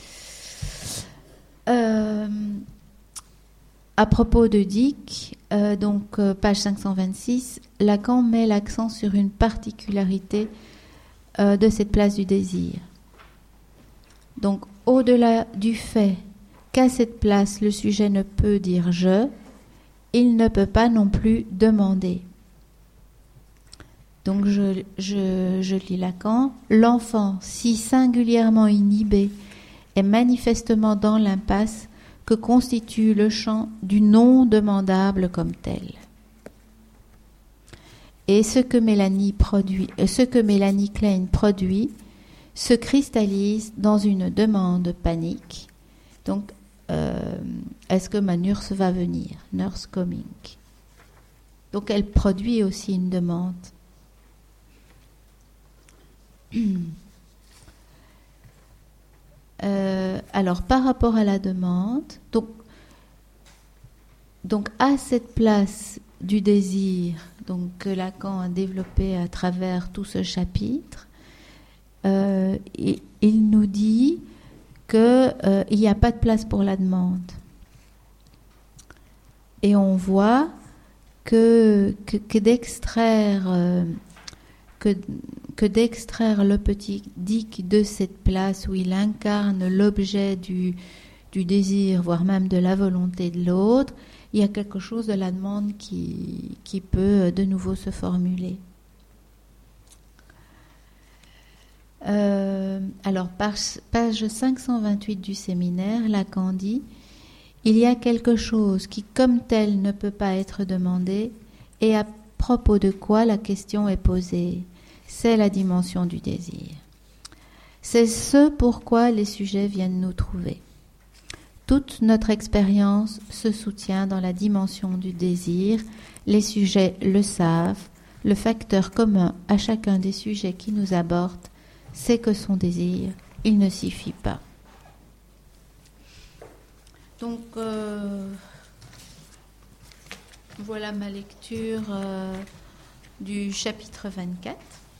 Euh, à propos de Dick, euh, donc euh, page cinq cent vingt-six, Lacan met l'accent sur une particularité euh, de cette place du désir. Donc, au-delà du fait qu'à cette place, le sujet ne peut dire « je », il ne peut pas non plus demander. Donc, je, je, je lis Lacan. L'enfant, si singulièrement inhibé, est manifestement dans l'impasse que constitue le champ du non demandable comme tel. Et ce que Mélanie produit, ce que Melanie Klein produit se cristallise dans une demande panique. Donc, euh, est-ce que ma nurse va venir? Nurse coming. Donc, elle produit aussi une demande. Euh, alors, par rapport à la demande, donc, donc à cette place du désir, donc que Lacan a développé à travers tout ce chapitre, euh, il, il nous dit qu'il euh, n'y a pas de place pour la demande. Et on voit que, que, que d'extraire euh, que, que d'extraire le petit Dick de cette place où il incarne l'objet du, du désir, voire même de la volonté de l'autre, il y a quelque chose de la demande qui, qui peut de nouveau se formuler. Euh, alors, page cinq cent vingt-huit du séminaire, Lacan dit « Il y a quelque chose qui, comme tel, ne peut pas être demandé, et à propos de quoi la question est posée. C'est la dimension du désir. C'est ce pourquoi les sujets viennent nous trouver. Toute notre expérience se soutient dans la dimension du désir. Les sujets le savent. Le facteur commun à chacun des sujets qui nous abordent, c'est que son désir, il ne s'y fie pas. » Donc, euh, voilà ma lecture euh, du chapitre vingt-quatre.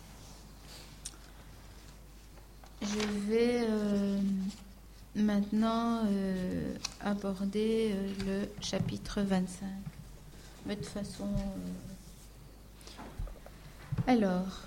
Je vais euh, maintenant euh, aborder euh, le chapitre vingt-cinq. Mais de façon... Euh... Alors,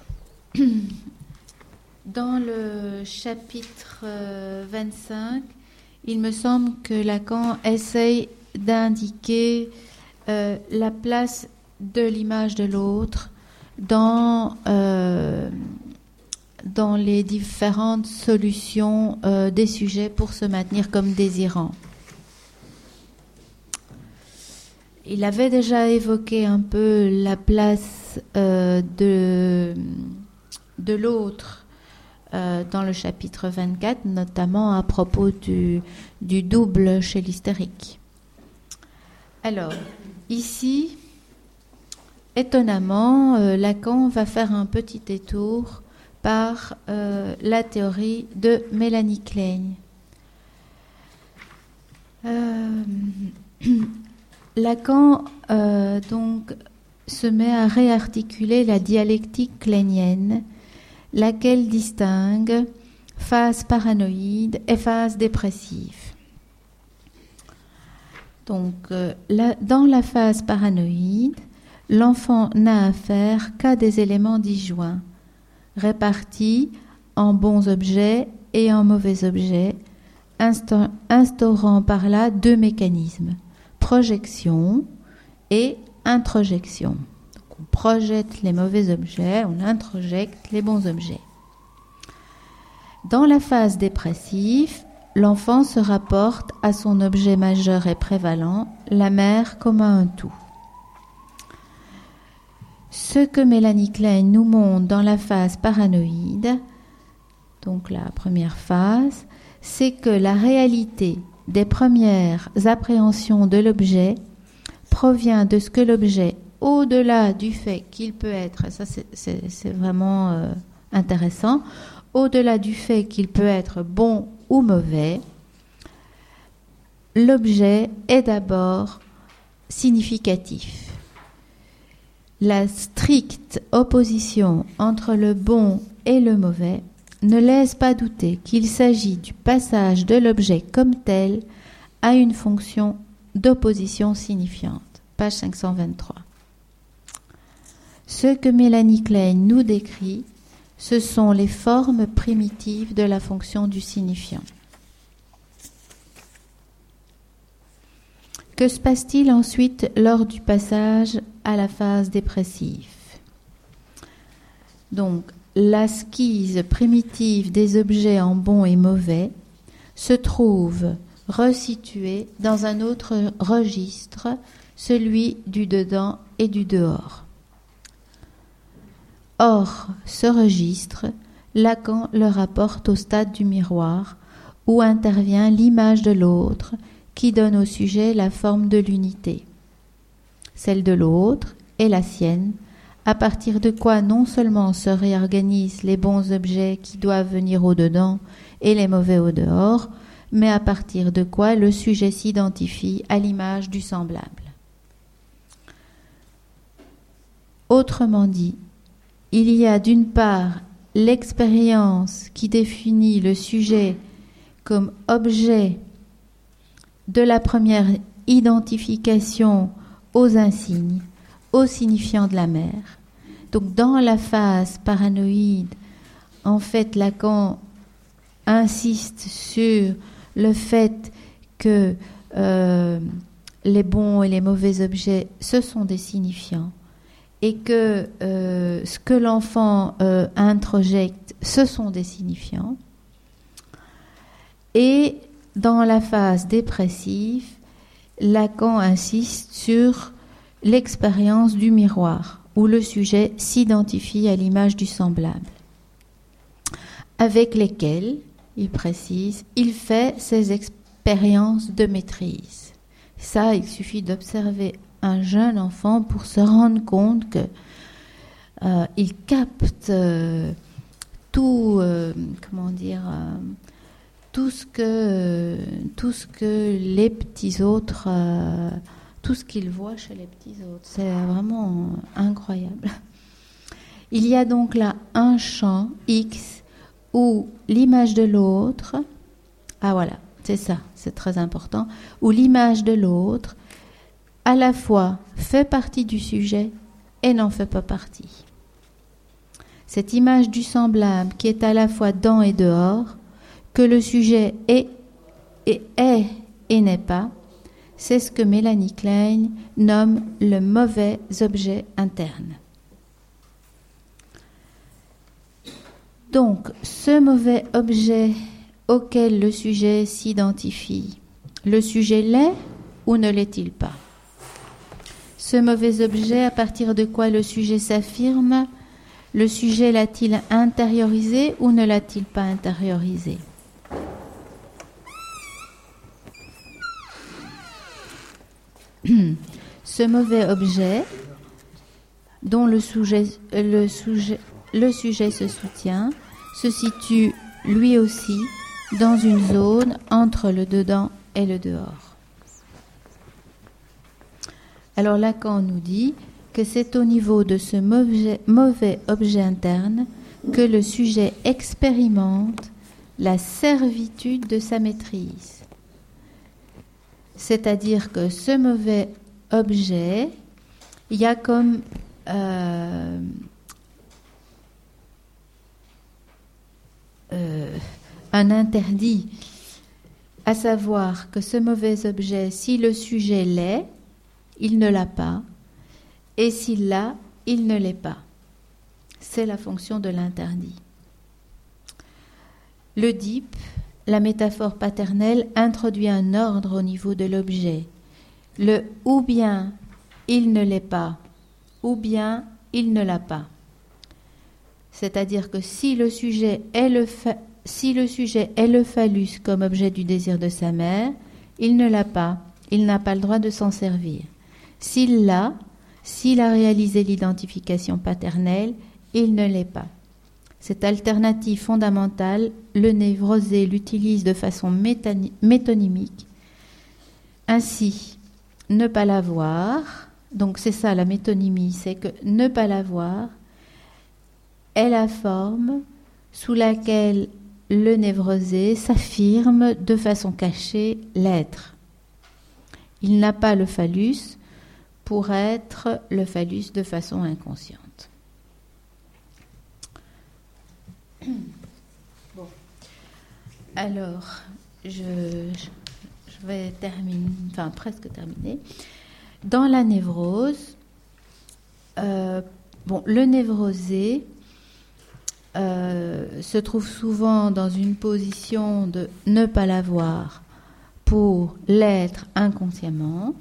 dans le chapitre euh, vingt-cinq, il me semble que Lacan essaye d'indiquer euh, la place de l'image de l'autre dans, euh, dans les différentes solutions euh, des sujets pour se maintenir comme désirants. Il avait déjà évoqué un peu la place euh, de, de l'autre Euh, dans le chapitre vingt-quatre, notamment à propos du, du double chez l'hystérique. Alors, ici, étonnamment, euh, Lacan va faire un petit détour par euh, la théorie de Mélanie Klein. Euh, Lacan euh, donc se met à réarticuler la dialectique kleinienne, laquelle distingue phase paranoïde et phase dépressive. Donc, euh, la, dans la phase paranoïde, l'enfant n'a affaire qu'à des éléments disjoints, répartis en bons objets et en mauvais objets, insta- instaurant par là deux mécanismes, projection et introjection. On projette les mauvais objets, on introjecte les bons objets. Dans la phase dépressive, l'enfant se rapporte à son objet majeur et prévalent, la mère, comme à un tout. Ce que Mélanie Klein nous montre dans la phase paranoïde, donc la première phase, c'est que la réalité des premières appréhensions de l'objet provient de ce que l'objet, au-delà du fait qu'il peut être, ça c'est, c'est, c'est vraiment euh, intéressant, au-delà du fait qu'il peut être bon ou mauvais, l'objet est d'abord significatif. La stricte opposition entre le bon et le mauvais ne laisse pas douter qu'il s'agit du passage de l'objet comme tel à une fonction d'opposition signifiante. Page cinq cent vingt-trois. Ce que Mélanie Klein nous décrit, ce sont les formes primitives de la fonction du signifiant. Que se passe-t-il ensuite lors du passage à la phase dépressive ? Donc, la skise primitive des objets en bon et mauvais se trouve resituée dans un autre registre, celui du dedans et du dehors. Or, ce registre, Lacan le rapporte au stade du miroir, où intervient l'image de l'autre, qui donne au sujet la forme de l'unité. Celle de l'autre est la sienne, à partir de quoi non seulement se réorganisent les bons objets qui doivent venir au dedans et les mauvais au dehors, mais à partir de quoi le sujet s'identifie à l'image du semblable. Autrement dit, il y a d'une part l'expérience qui définit le sujet comme objet de la première identification aux insignes, aux signifiants de la mère. Donc dans la phase paranoïde, en fait, Lacan insiste sur le fait que euh, les bons et les mauvais objets, ce sont des signifiants, et que euh, ce que l'enfant euh, introjecte, ce sont des signifiants. Et dans la phase dépressive, Lacan insiste sur l'expérience du miroir, où le sujet s'identifie à l'image du semblable, avec lesquelles, il précise, il fait ses expériences de maîtrise. Ça, il suffit d'observer un jeune enfant pour se rendre compte que euh, il capte euh, tout, euh, comment dire, euh, tout ce que euh, tout ce que les petits autres, euh, tout ce qu'il voit chez les petits autres. C'est vraiment incroyable. Il y a donc là un champ X où l'image de l'autre, ah voilà, c'est ça, c'est très important, où l'image de l'autre à la fois fait partie du sujet et n'en fait pas partie. Cette image du semblable qui est à la fois dans et dehors, que le sujet est et, est et n'est pas, c'est ce que Mélanie Klein nomme le mauvais objet interne. Donc, ce mauvais objet auquel le sujet s'identifie, le sujet l'est ou ne l'est-il pas ? Ce mauvais objet, à partir de quoi le sujet s'affirme, le sujet l'a-t-il intériorisé ou ne l'a-t-il pas intériorisé ? Ce mauvais objet, dont le sujet, le, sujet, le sujet se soutient, se situe lui aussi dans une zone entre le dedans et le dehors. Alors Lacan nous dit que c'est au niveau de ce mauvais, mauvais objet interne que le sujet expérimente la servitude de sa maîtrise. C'est-à-dire que ce mauvais objet, il y a comme euh, euh, un interdit, à savoir que ce mauvais objet, si le sujet l'est, il ne l'a pas, et s'il l'a, il ne l'est pas. C'est la fonction de l'interdit. L'Oedipe, la métaphore paternelle, introduit un ordre au niveau de l'objet. Le « ou bien il ne l'est pas » ou bien il ne l'a pas. C'est-à-dire que si le sujet est le, fa- si le sujet est le phallus comme objet du désir de sa mère, il ne l'a pas, il n'a pas le droit de s'en servir. S'il l'a, s'il a réalisé l'identification paternelle, il ne l'est pas. Cette alternative fondamentale, le névrosé l'utilise de façon métany- métonymique. Ainsi, ne pas l'avoir, donc c'est ça la métonymie, c'est que ne pas l'avoir est la forme sous laquelle le névrosé s'affirme de façon cachée l'être. Il n'a pas le phallus pour être le phallus de façon inconsciente. Bon. Alors, je, je vais terminer, enfin presque terminer. Dans la névrose, euh, bon, le névrosé euh, se trouve souvent dans une position de ne pas l'avoir pour l'être inconsciemment.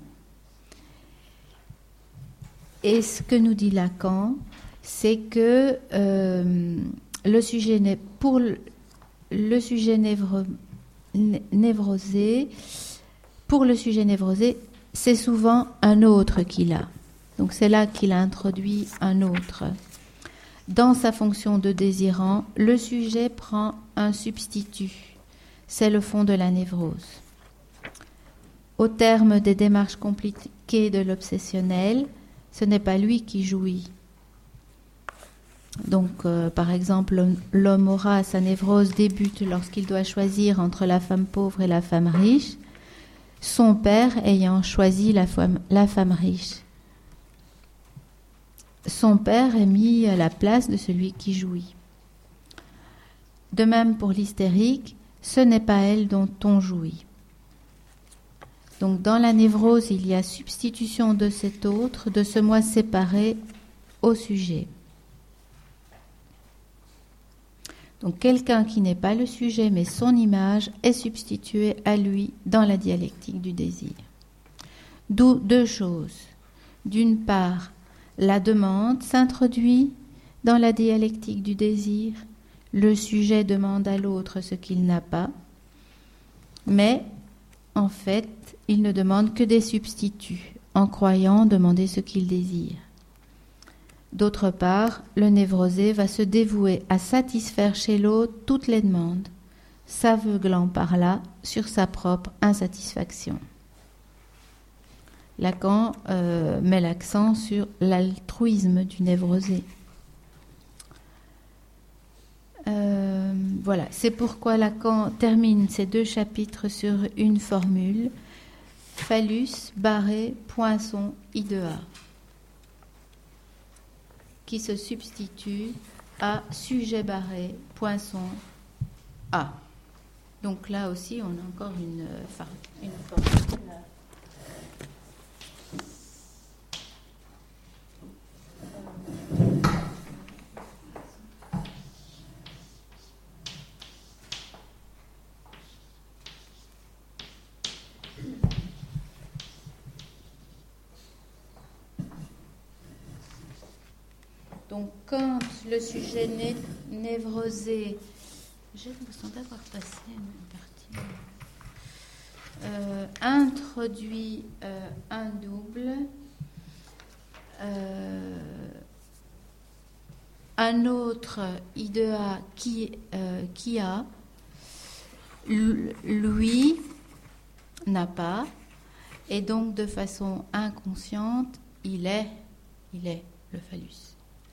Et ce que nous dit Lacan, c'est que euh, le sujet pour le, le sujet névro, névrosé, pour le sujet névrosé, c'est souvent un autre qu'il a. Donc c'est là qu'il a introduit un autre. Dans sa fonction de désirant, le sujet prend un substitut. C'est le fond de la névrose. Au terme des démarches compliquées de l'obsessionnel, ce n'est pas lui qui jouit. Donc, euh, par exemple, l'homme aura sa névrose débute lorsqu'il doit choisir entre la femme pauvre et la femme riche, son père ayant choisi la femme, la femme riche. Son père est mis à la place de celui qui jouit. De même pour l'hystérique, ce n'est pas elle dont on jouit. Donc dans la névrose, il y a substitution de cet autre, de ce moi séparé au sujet. Donc quelqu'un qui n'est pas le sujet mais son image est substitué à lui dans la dialectique du désir. D'où deux choses. D'une part, la demande s'introduit dans la dialectique du désir. Le sujet demande à l'autre ce qu'il n'a pas, mais en fait, il ne demande que des substituts, en croyant demander ce qu'il désire. D'autre part, le névrosé va se dévouer à satisfaire chez l'autre toutes les demandes, s'aveuglant par là sur sa propre insatisfaction. Lacan euh, met l'accent sur l'altruisme du névrosé. Euh, voilà, c'est pourquoi Lacan termine ces deux chapitres sur une formule, phallus barré poinçon I deux A, qui se substitue à sujet barré poinçon A. Donc là aussi, on a encore une, enfin, une formule. Donc, quand le sujet né, névrosé, je me sens d'avoir passé une partie, euh, introduit euh, un double, euh, un autre I deux A qui, euh, qui a, lui n'a pas, et donc de façon inconsciente, il est, il est le phallus.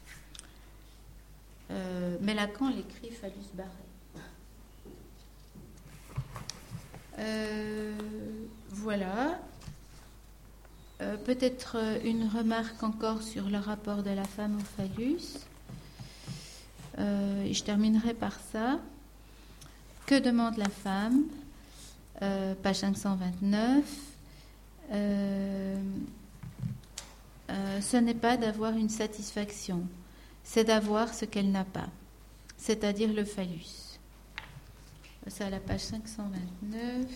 Euh, mais Lacan l'écrit phallus barré. Euh, voilà. Euh, peut-être une remarque encore sur le rapport de la femme au phallus. Euh, et je terminerai par ça. Que demande la femme ? euh, Page cinq cent vingt-neuf. Euh, euh, ce n'est pas d'avoir une satisfaction. C'est d'avoir ce qu'elle n'a pas, c'est-à-dire le phallus. C'est à la page cinq cent vingt-neuf.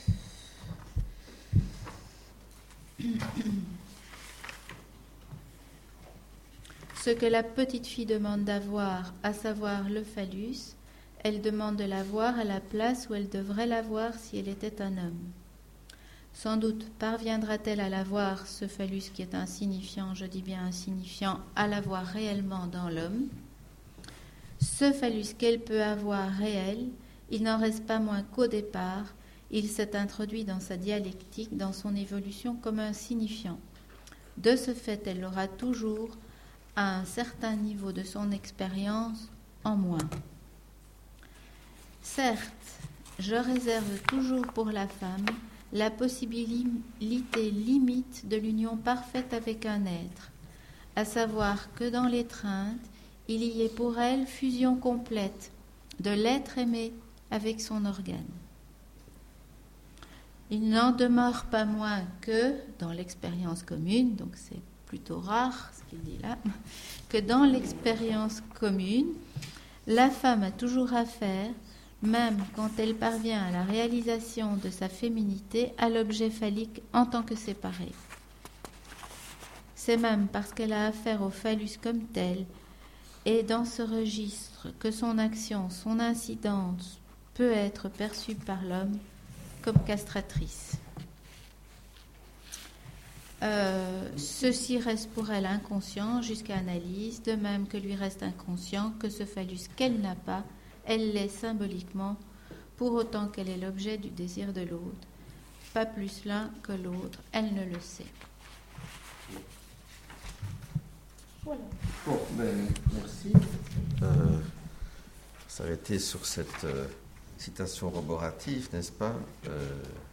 Ce que la petite fille demande d'avoir, à savoir le phallus, elle demande de l'avoir à la place où elle devrait l'avoir si elle était un homme. Sans doute parviendra-t-elle à l'avoir, ce phallus qui est insignifiant, je dis bien insignifiant, à l'avoir réellement dans l'homme. Ce phallus qu'elle peut avoir réel, il n'en reste pas moins qu'au départ, il s'est introduit dans sa dialectique, dans son évolution comme un signifiant. De ce fait, elle l'aura toujours à un certain niveau de son expérience en moins. Certes, je réserve toujours pour la femme la possibilité limite de l'union parfaite avec un être, à savoir que dans l'étreinte, il y ait pour elle fusion complète de l'être aimé avec son organe. Il n'en demeure pas moins que, dans l'expérience commune, donc c'est plutôt rare ce qu'il dit là, que dans l'expérience commune, la femme a toujours affaire, même quand elle parvient à la réalisation de sa féminité, à l'objet phallique en tant que séparé. C'est même parce qu'elle a affaire au phallus comme tel, et dans ce registre, que son action, son incidence peut être perçue par l'homme comme castratrice. Euh, ceci reste pour elle inconscient jusqu'à analyse, de même que lui reste inconscient que ce phallus qu'elle n'a pas, elle l'est symboliquement, pour autant qu'elle est l'objet du désir de l'autre. Pas plus l'un que l'autre, elle ne le sait. Voilà. Bon, ben, merci. Euh, s'arrêter sur cette euh, citation roborative, n'est-ce pas euh,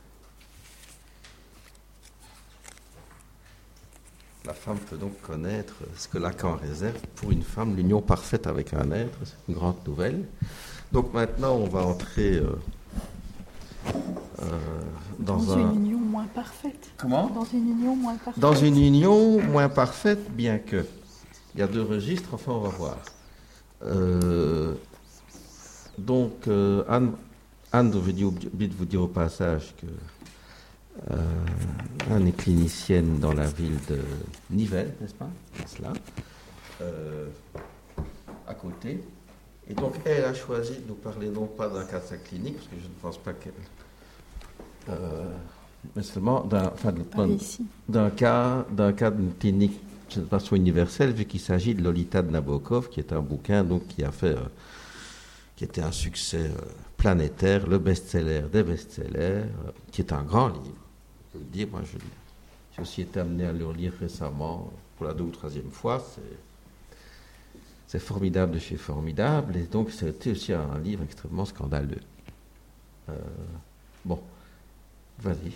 La femme peut donc connaître ce que Lacan réserve pour une femme, l'union parfaite avec un être, c'est une grande nouvelle. Donc maintenant, on va entrer euh, euh, dans, dans un... une union moins moins parfaite. Comment ? Dans une union moins parfaite. Dans une union moins parfaite, bien que. Il y a deux registres, enfin on va voir. Euh, donc, euh, Anne, Anne, j'ai oublié de vous dire au passage que euh, Anne est clinicienne dans la ville de Nivelles, n'est-ce pas ? C'est cela. Euh, à côté. Et donc, elle a choisi de nous parler non pas d'un cas de sa clinique, parce que je ne pense pas qu'elle... Euh, mais seulement d'un, enfin, d'un, d'un cas, d'un cas d'une clinique de façon universelle, vu qu'il s'agit de Lolita de Nabokov, qui est un bouquin donc, qui a fait... Euh, qui était un succès euh, planétaire, le best-seller des best-sellers, euh, qui est un grand livre. Je peux le dire, moi, je, j'ai aussi été amené à le relire récemment, pour la deux ou troisième fois. C'est... C'est formidable de chez formidable, et donc c'était aussi un livre extrêmement scandaleux. Euh, bon, vas-y.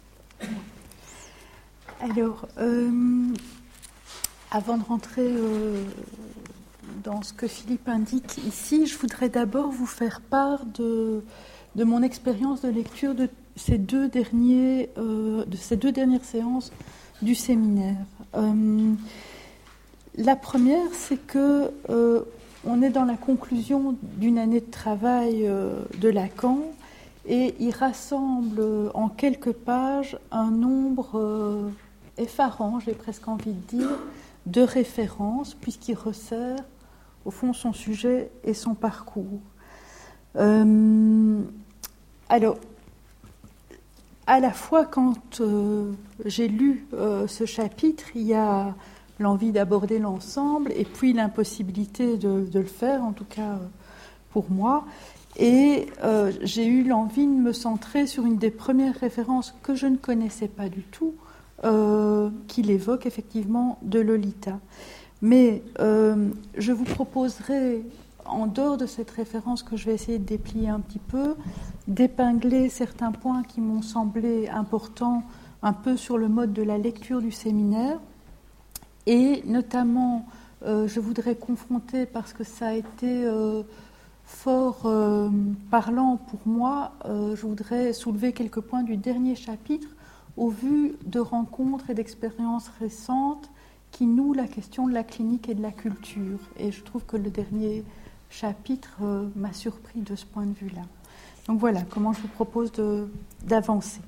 Alors, euh, avant de rentrer euh, dans ce que Philippe indique ici, je voudrais d'abord vous faire part de, de mon expérience de lecture de ces deux, derniers, euh, de ces deux dernières séances du séminaire. Euh, La première, c'est que euh, on est dans la conclusion d'une année de travail euh, de Lacan, et il rassemble euh, en quelques pages un nombre euh, effarant, j'ai presque envie de dire, de références, puisqu'il resserre au fond son sujet et son parcours. Euh, alors, à la fois quand euh, j'ai lu euh, ce chapitre, il y a l'envie d'aborder l'ensemble, et puis l'impossibilité de, de le faire, en tout cas pour moi. Et euh, j'ai eu l'envie de me centrer sur une des premières références que je ne connaissais pas du tout, euh, qu'il évoque effectivement de Lolita. Mais euh, je vous proposerai, en dehors de cette référence que je vais essayer de déplier un petit peu, d'épingler certains points qui m'ont semblé importants, un peu sur le mode de la lecture du séminaire. Et notamment, euh, je voudrais confronter, parce que ça a été euh, fort euh, parlant pour moi, euh, je voudrais soulever quelques points du dernier chapitre au vu de rencontres et d'expériences récentes qui nouent la question de la clinique et de la culture. Et je trouve que le dernier chapitre euh, m'a surpris de ce point de vue-là. Donc voilà comment je vous propose de, d'avancer.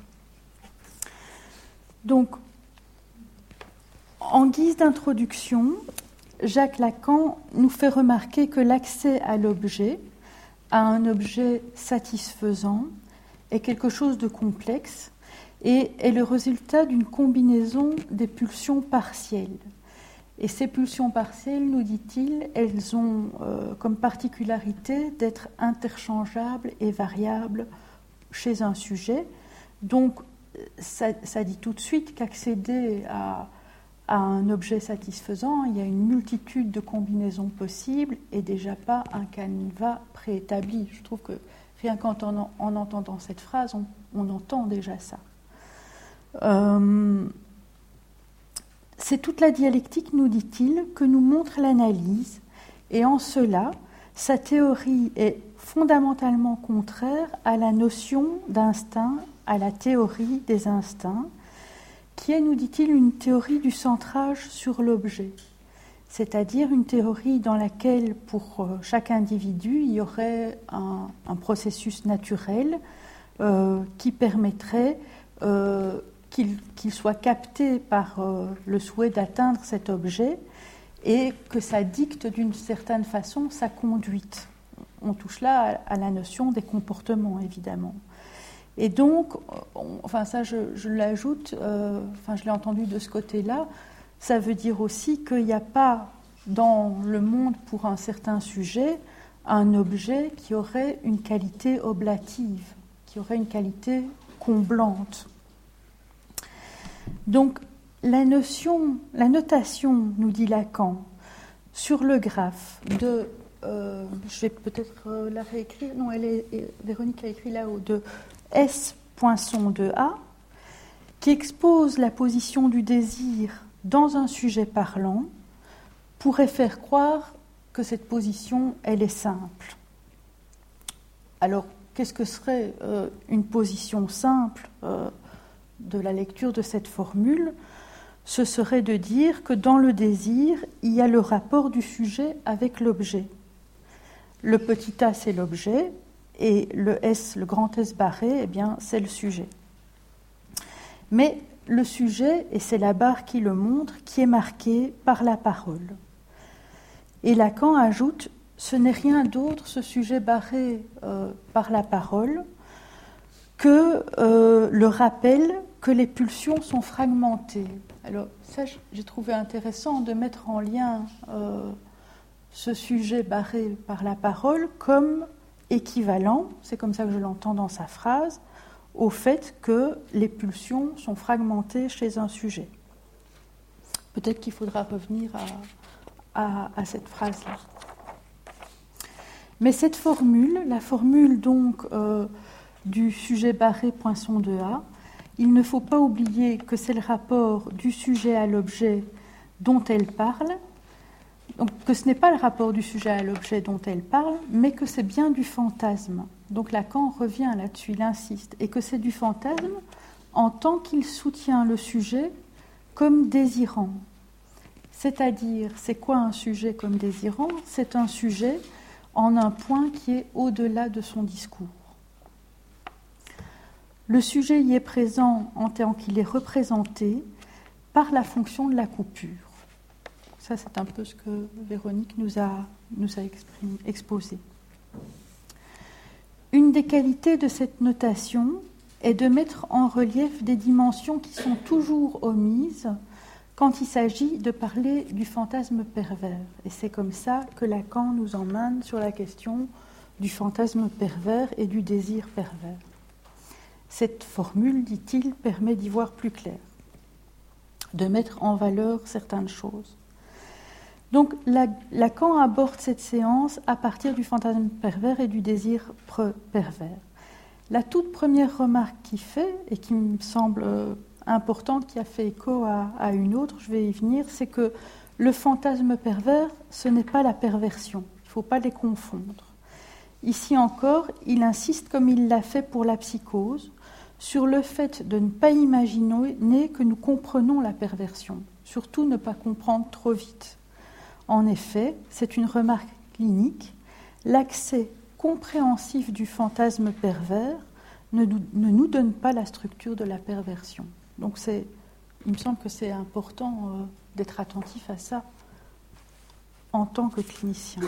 Donc, en guise d'introduction, Jacques Lacan nous fait remarquer que l'accès à l'objet, à un objet satisfaisant, est quelque chose de complexe et est le résultat d'une combinaison des pulsions partielles. Et ces pulsions partielles, nous dit-il, elles ont euh, comme particularité d'être interchangeables et variables chez un sujet. Donc, ça, ça dit tout de suite qu'accéder à à un objet satisfaisant, il y a une multitude de combinaisons possibles et déjà pas un canevas préétabli. Je trouve que rien qu'en en, en entendant cette phrase, on, on entend déjà ça. Euh, c'est toute la dialectique, nous dit-il, que nous montre l'analyse, et en cela, sa théorie est fondamentalement contraire à la notion d'instinct, à la théorie des instincts, qui est, nous dit-il, une théorie du centrage sur l'objet, c'est-à-dire une théorie dans laquelle, pour chaque individu, il y aurait un, un processus naturel euh, qui permettrait euh, qu'il, qu'il soit capté par euh, le souhait d'atteindre cet objet et que ça dicte d'une certaine façon sa conduite. On touche là à, à la notion des comportements, évidemment. Et donc, on, enfin ça je, je l'ajoute, euh, enfin je l'ai entendu de ce côté-là, ça veut dire aussi qu'il n'y a pas dans le monde pour un certain sujet un objet qui aurait une qualité oblative, qui aurait une qualité comblante. Donc la notion, la notation, nous dit Lacan, sur le graphe de, euh, je vais peut-être la réécrire, non, elle est, Véronique a écrit là-haut, de S poinçon de A, qui expose la position du désir dans un sujet parlant, pourrait faire croire que cette position, elle est simple. Alors, qu'est-ce que serait euh, une position simple euh, de la lecture de cette formule, ce serait de dire que dans le désir, il y a le rapport du sujet avec l'objet. Le petit a, c'est l'objet, et le S, le grand S barré, eh bien, c'est le sujet. Mais le sujet, et c'est la barre qui le montre, qui est marqué par la parole. Et Lacan ajoute, ce n'est rien d'autre, ce sujet barré euh, par la parole, que euh, le rappel que les pulsions sont fragmentées. Alors ça, j'ai trouvé intéressant de mettre en lien euh, ce sujet barré par la parole comme équivalent, c'est comme ça que je l'entends dans sa phrase, au fait que les pulsions sont fragmentées chez un sujet. Peut-être qu'il faudra revenir à, à, à cette phrase-là. Mais cette formule, la formule donc euh, du sujet barré poinçon de A, il ne faut pas oublier que c'est le rapport du sujet à l'objet dont elle parle, donc que ce n'est pas le rapport du sujet à l'objet dont elle parle, mais que c'est bien du fantasme. Donc Lacan revient là-dessus, il insiste, et que c'est du fantasme en tant qu'il soutient le sujet comme désirant. C'est-à-dire, c'est quoi un sujet comme désirant ? C'est un sujet en un point qui est au-delà de son discours. Le sujet y est présent en tant qu'il est représenté par la fonction de la coupure. Ça, c'est un peu ce que Véronique nous a, nous a exprimé, exposé. Une des qualités de cette notation est de mettre en relief des dimensions qui sont toujours omises quand il s'agit de parler du fantasme pervers. Et c'est comme ça que Lacan nous emmène sur la question du fantasme pervers et du désir pervers. Cette formule, dit-il, permet d'y voir plus clair, de mettre en valeur certaines choses. Donc Lacan aborde cette séance à partir du fantasme pervers et du désir pervers. La toute première remarque qu'il fait, et qui me semble importante, qui a fait écho à, à une autre, je vais y venir, c'est que le fantasme pervers, ce n'est pas la perversion. Il ne faut pas les confondre. Ici encore, il insiste, comme il l'a fait pour la psychose, sur le fait de ne pas imaginer que nous comprenons la perversion, surtout ne pas comprendre trop vite. En effet, c'est une remarque clinique, l'accès compréhensif du fantasme pervers ne nous, ne nous donne pas la structure de la perversion. Donc c'est, il me semble que c'est important euh, d'être attentif à ça en tant que clinicien.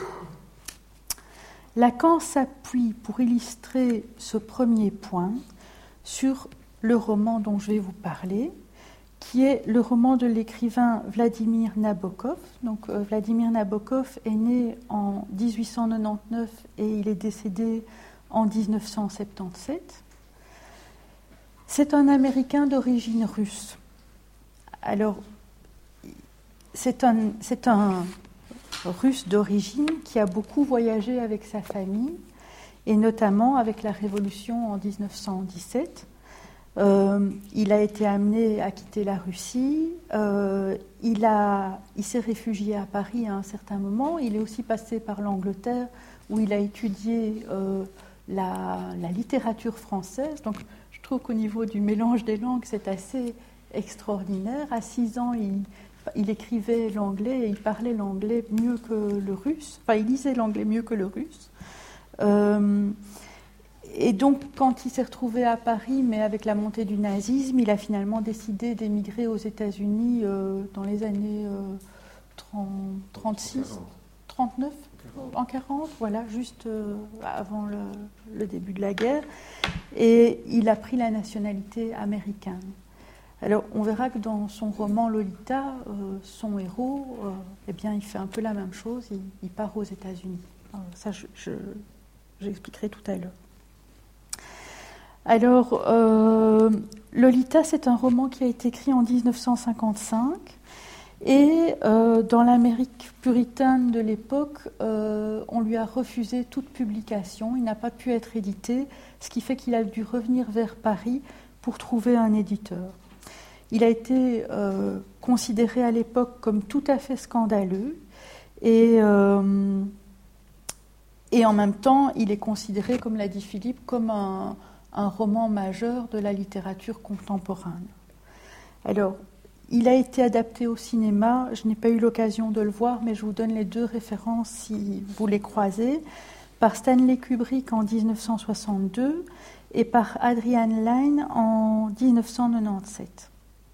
Lacan s'appuie pour illustrer ce premier point sur le roman dont je vais vous parler, qui est le roman de l'écrivain Vladimir Nabokov. Donc, euh, Vladimir Nabokov est né en dix-huit cent quatre-vingt-dix-neuf et il est décédé en dix-neuf cent soixante-dix-sept. C'est un Américain d'origine russe. Alors, c'est un, c'est un Russe d'origine qui a beaucoup voyagé avec sa famille, et notamment avec la Révolution en dix-neuf cent dix-sept. Euh, il a été amené à quitter la Russie, euh, il, a, il s'est réfugié à Paris à un certain moment, il est aussi passé par l'Angleterre où il a étudié euh, la, la littérature française. Donc je trouve qu'au niveau du mélange des langues, c'est assez extraordinaire. À six ans, il, il écrivait l'anglais et il parlait l'anglais mieux que le russe, enfin il lisait l'anglais mieux que le russe. Euh, Et donc, quand il s'est retrouvé à Paris, mais avec la montée du nazisme, il a finalement décidé d'émigrer aux États-Unis euh, dans les années euh, trente, trente-six, trente-neuf, en quarante, voilà, juste euh, avant le, le début de la guerre. Et il a pris la nationalité américaine. Alors, on verra que dans son roman Lolita, euh, son héros, euh, eh bien, il fait un peu la même chose, il, il part aux États-Unis. Euh, ça, je, je, j'expliquerai tout à l'heure. Alors, euh, Lolita, c'est un roman qui a été écrit en dix-neuf cent cinquante-cinq et euh, dans l'Amérique puritaine de l'époque, euh, on lui a refusé toute publication, il n'a pas pu être édité, ce qui fait qu'il a dû revenir vers Paris pour trouver un éditeur. Il a été euh, considéré à l'époque comme tout à fait scandaleux et, euh, et en même temps, il est considéré, comme l'a dit Philippe, comme un... un roman majeur de la littérature contemporaine. Alors, il a été adapté au cinéma, je n'ai pas eu l'occasion de le voir, mais je vous donne les deux références si vous les croisez, par Stanley Kubrick en dix-neuf cent soixante-deux et par Adrian Lyne en dix-neuf cent quatre-vingt-dix-sept.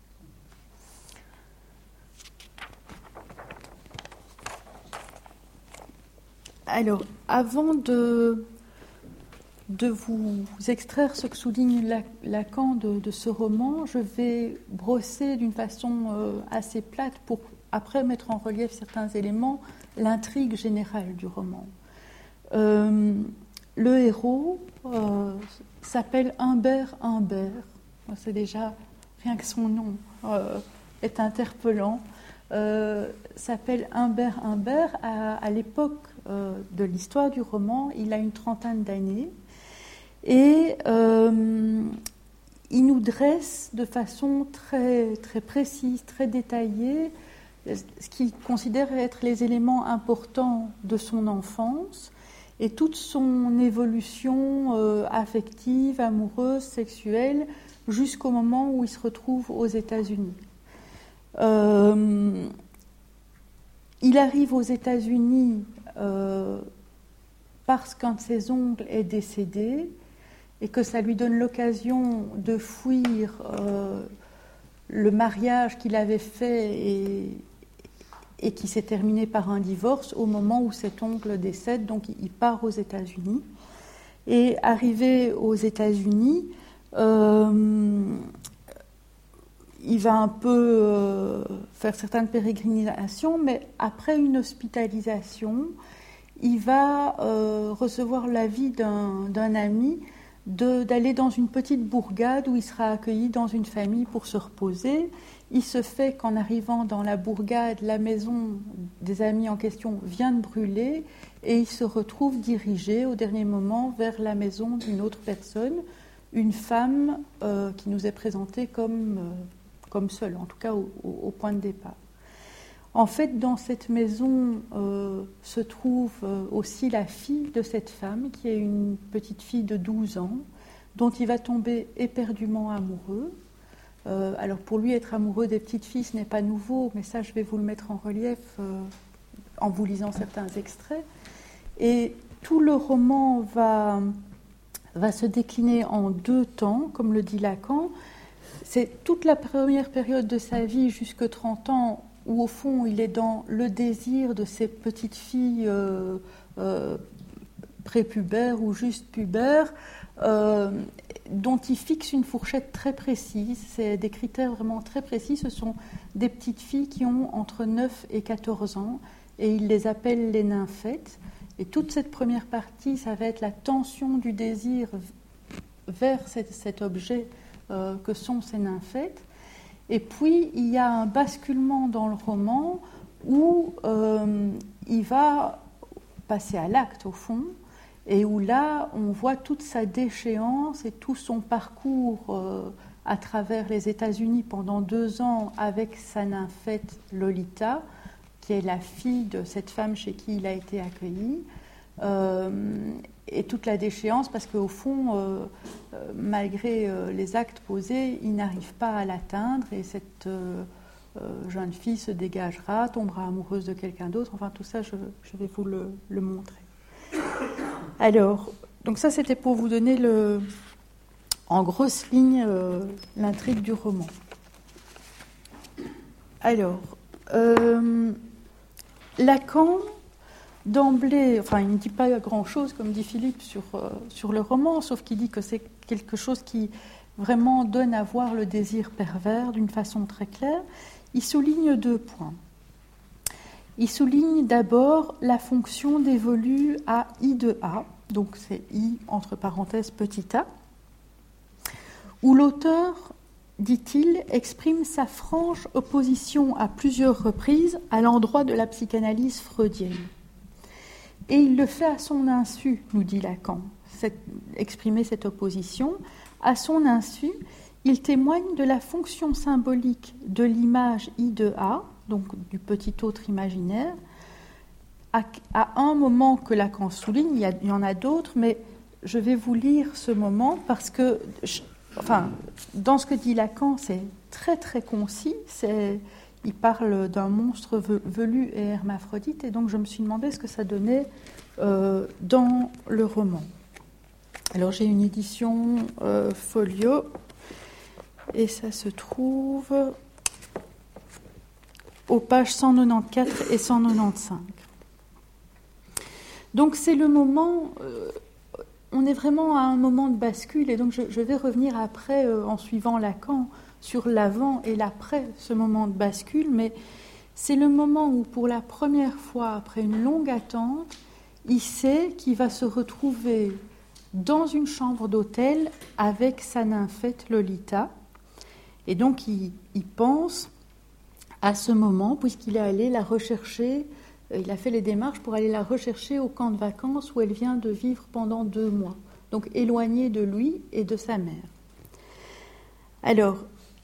Alors, avant de, de vous extraire ce que souligne Lacan de, de ce roman, je vais brosser d'une façon euh, assez plate pour après mettre en relief certains éléments, l'intrigue générale du roman. Euh, le héros euh, s'appelle Humbert Humbert. C'est déjà, rien que son nom euh, est interpellant. Euh, s'appelle Humbert Humbert. À, à l'époque euh, de l'histoire du roman, il a une trentaine d'années. Et euh, il nous dresse de façon très, très précise, très détaillée, ce qu'il considère être les éléments importants de son enfance et toute son évolution euh, affective, amoureuse, sexuelle, jusqu'au moment où il se retrouve aux États-Unis. Euh, il arrive aux États-Unis euh, parce qu'un de ses oncles est décédé et que ça lui donne l'occasion de fuir euh, le mariage qu'il avait fait et, et qui s'est terminé par un divorce au moment où cet oncle décède. Donc il part aux États-Unis. Et arrivé aux États-Unis, euh, il va un peu euh, faire certaines pérégrinations, mais après une hospitalisation, il va euh, recevoir l'avis d'un, d'un ami de, d'aller dans une petite bourgade où il sera accueilli dans une famille pour se reposer. Il se fait qu'en arrivant dans la bourgade, la maison des amis en question vient de brûler et il se retrouve dirigé au dernier moment vers la maison d'une autre personne, une femme euh, qui nous est présentée comme, euh, comme seule, en tout cas au, au, au point de départ. En fait, dans cette maison euh, se trouve euh, aussi la fille de cette femme, qui est une petite fille de douze ans, dont il va tomber éperdument amoureux. Euh, alors pour lui, être amoureux des petites filles, ce n'est pas nouveau, mais ça, je vais vous le mettre en relief euh, en vous lisant certains extraits. Et tout le roman va, va se décliner en deux temps, comme le dit Lacan. C'est toute la première période de sa vie, jusque trente ans, où au fond il est dans le désir de ces petites filles euh, euh, prépubères ou juste pubères, euh, dont il fixe une fourchette très précise. C'est des critères vraiment très précis. Ce sont des petites filles qui ont entre neuf et quatorze ans, et il les appelle les nymphètes. Et toute cette première partie, ça va être la tension du désir vers cet, cet objet euh, que sont ces nymphètes. Et puis, il y a un basculement dans le roman où euh, il va passer à l'acte, au fond, et où là, on voit toute sa déchéance et tout son parcours euh, à travers les États-Unis pendant deux ans avec sa nymphette Lolita, qui est la fille de cette femme chez qui il a été accueilli. Euh, et toute la déchéance, parce qu'au fond, euh, euh, malgré euh, les actes posés, il n'arrive pas à l'atteindre, et cette euh, euh, jeune fille se dégagera, tombera amoureuse de quelqu'un d'autre. Enfin, tout ça, je, je vais vous le, le montrer. Alors, donc ça, c'était pour vous donner le, en grosses lignes euh, l'intrigue du roman. Alors, euh, Lacan, d'emblée, enfin, il ne dit pas grand-chose, comme dit Philippe, sur, euh, sur le roman, sauf qu'il dit que c'est quelque chose qui vraiment donne à voir le désir pervers d'une façon très claire. Il souligne deux points. Il souligne d'abord la fonction dévolue à I de A, donc c'est I entre parenthèses petit a, où l'auteur, dit-il, exprime sa franche opposition à plusieurs reprises à l'endroit de la psychanalyse freudienne. Et il le fait à son insu, nous dit Lacan, cette, exprimer cette opposition. À son insu, il témoigne de la fonction symbolique de l'image I de A, donc du petit autre imaginaire, à, à un moment que Lacan souligne, il y, a, il y en a d'autres, mais je vais vous lire ce moment parce que, je, enfin, dans ce que dit Lacan, c'est très très concis. C'est, il parle d'un monstre velu et hermaphrodite, et donc je me suis demandé ce que ça donnait euh, dans le roman. Alors j'ai une édition euh, folio, et ça se trouve aux pages cent quatre-vingt-quatorze et cent quatre-vingt-quinze. Donc c'est le moment, euh, on est vraiment à un moment de bascule, et donc je, je vais revenir après, euh, en suivant Lacan, sur l'avant et l'après ce moment de bascule, mais c'est le moment où pour la première fois, après une longue attente, il sait qu'il va se retrouver dans une chambre d'hôtel avec sa nymphette Lolita, et donc il, il pense à ce moment, puisqu'il est allé la rechercher. Il a fait les démarches pour aller la rechercher au camp de vacances où elle vient de vivre pendant deux mois, donc éloignée de lui et de sa mère. Alors,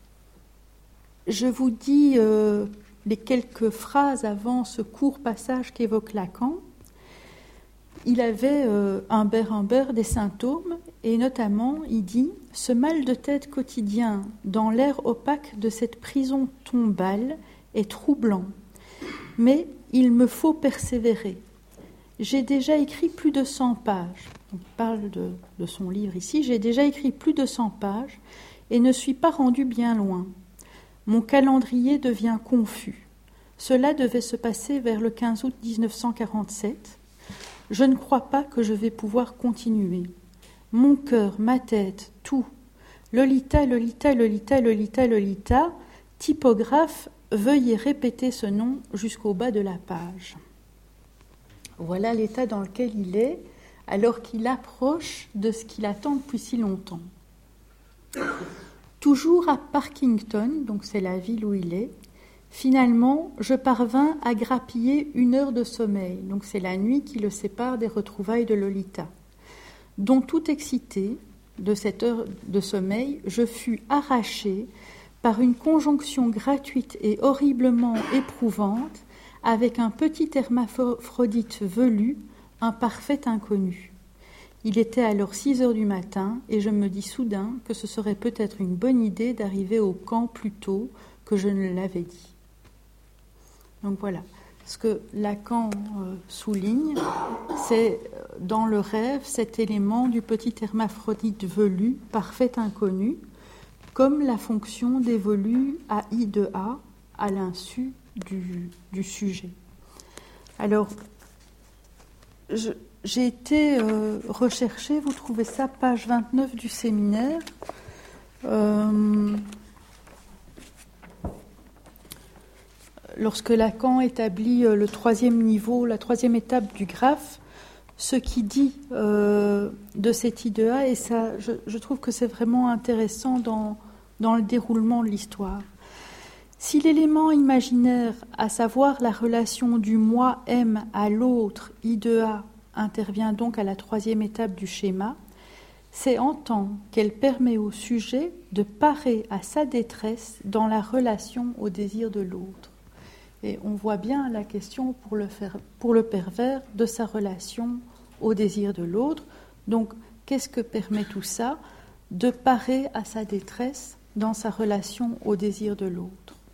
je vous dis euh, les quelques phrases avant ce court passage qu'évoque Lacan. Il avait euh, Humbert Humbert des symptômes, et notamment, il dit « Ce mal de tête quotidien dans l'air opaque de cette prison tombale est troublant, mais il me faut persévérer. J'ai déjà écrit plus de cent pages. » Il parle de, de son livre ici. « J'ai déjà écrit plus de cent pages et ne suis pas rendu bien loin. Mon calendrier devient confus. Cela devait se passer vers le quinze août dix-neuf cent quarante-sept. Je ne crois pas que je vais pouvoir continuer. Mon cœur, ma tête, tout. Lolita, Lolita, Lolita, Lolita, Lolita. Typographe, veuillez répéter ce nom jusqu'au bas de la page. » Voilà l'état dans lequel il est, alors qu'il approche de ce qu'il attend depuis si longtemps. Toujours à Parkington, donc c'est la ville où il est, finalement, je parvins à grappiller une heure de sommeil, donc c'est la nuit qui le sépare des retrouvailles de Lolita, dont tout excité de cette heure de sommeil, je fus arraché par une conjonction gratuite et horriblement éprouvante avec un petit hermaphrodite velu, un parfait inconnu. Il était alors six heures du matin, et je me dis soudain que ce serait peut-être une bonne idée d'arriver au camp plus tôt que je ne l'avais dit. Donc voilà, ce que Lacan euh, souligne, c'est dans le rêve cet élément du petit hermaphrodite velu, parfait inconnu, comme la fonction dévolue à I de A à l'insu du, du sujet. Alors, je, j'ai été euh, rechercher, vous trouvez ça, page vingt-neuf du séminaire. Euh, lorsque Lacan établit euh, le troisième niveau, la troisième étape du graphe, ce qui dit euh, de cet I de A, et ça, je, je trouve que c'est vraiment intéressant dans, dans le déroulement de l'histoire. Si l'élément imaginaire, à savoir la relation du moi M à l'autre, I de A, intervient donc à la troisième étape du schéma, c'est en tant qu'elle permet au sujet de parer à sa détresse dans la relation au désir de l'autre. Et on voit bien la question pour le, faire, pour le pervers de sa relation au désir de l'autre. Donc, qu'est-ce que permet tout ça ? De parer à sa détresse dans sa relation au désir de l'autre.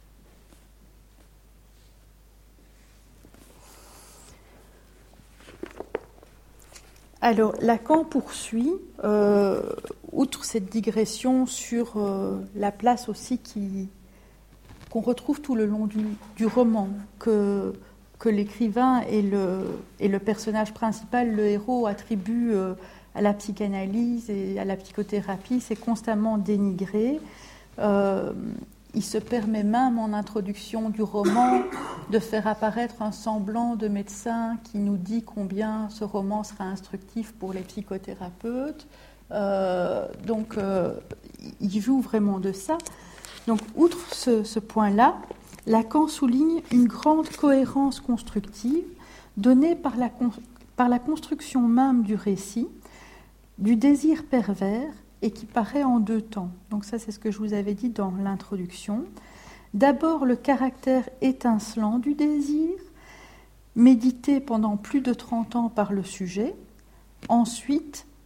Alors, Lacan poursuit, euh, outre cette digression sur euh, la place aussi qui, qu'on retrouve tout le long du, du roman, que, que l'écrivain et le, et le personnage principal, le héros, attribuent euh, à la psychanalyse et à la psychothérapie, c'est constamment dénigré. Euh, il se permet même en introduction du roman de faire apparaître un semblant de médecin qui nous dit combien ce roman sera instructif pour les psychothérapeutes. Euh, donc, euh, il joue vraiment de ça. Donc, outre ce, ce point-là, Lacan souligne une grande cohérence constructive donnée par la, par la construction même du récit, du désir pervers, et qui paraît en deux temps. Donc ça, c'est ce que je vous avais dit dans l'introduction. D'abord, le caractère étincelant du désir, médité pendant plus de trente ans par le sujet. Ensuite,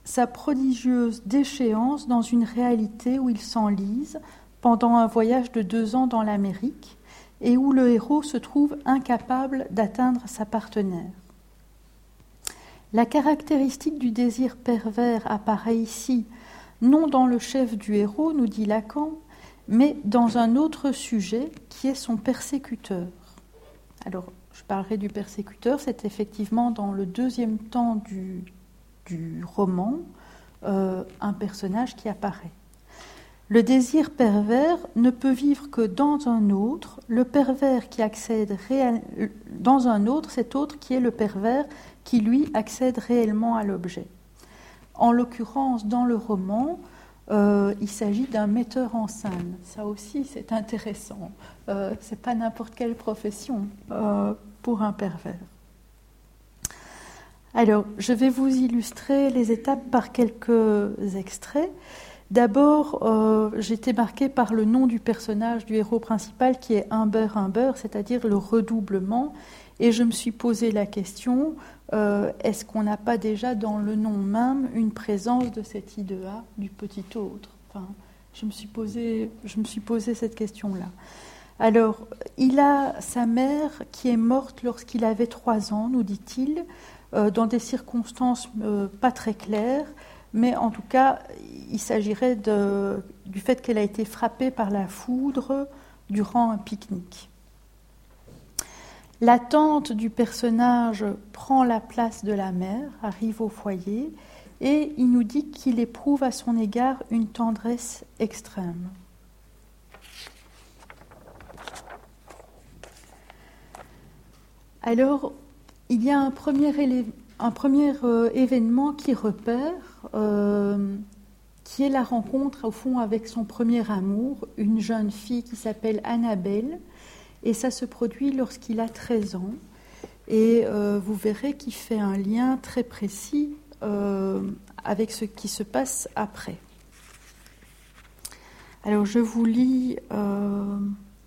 sa prodigieuse déchéance dans une réalité où il s'enlise pendant un voyage de deux ans dans l'Amérique et où le héros se trouve incapable d'atteindre sa partenaire. La caractéristique du désir pervers apparaît ici, non dans le chef du héros, nous dit Lacan, mais dans un autre sujet qui est son persécuteur. Alors, je parlerai du persécuteur, c'est effectivement dans le deuxième temps du, du roman, euh, un personnage qui apparaît. Le désir pervers ne peut vivre que dans un autre, le pervers qui accède réel... dans un autre, cet autre qui est le pervers qui, lui, accède réellement à l'objet. En l'occurrence, dans le roman, euh, il s'agit d'un metteur en scène. Ça aussi, c'est intéressant. Euh, c'est pas n'importe quelle profession euh, pour un pervers. Alors, je vais vous illustrer les étapes par quelques extraits. D'abord, euh, j'ai été marquée par le nom du personnage du héros principal qui est Humber Humber, c'est-à-dire le redoublement. Et je me suis posé la question, euh, est-ce qu'on n'a pas déjà dans le nom même une présence de cet I deux A, du petit autre ? Enfin, je me suis posé, je me suis posé cette question-là. Alors, il a sa mère qui est morte lorsqu'il avait trois ans, nous dit-il, euh, dans des circonstances euh, pas très claires, mais en tout cas, il s'agirait de, du fait qu'elle a été frappée par la foudre durant un pique-nique. La tante du personnage prend la place de la mère, arrive au foyer, et il nous dit qu'il éprouve à son égard une tendresse extrême. Alors, il y a un premier, élé- un premier euh, événement qui repère, euh, qui est la rencontre, au fond, avec son premier amour, une jeune fille qui s'appelle Annabelle, et ça se produit lorsqu'il a treize ans. Et euh, vous verrez qu'il fait un lien très précis euh, avec ce qui se passe après. Alors, je vous lis... Euh,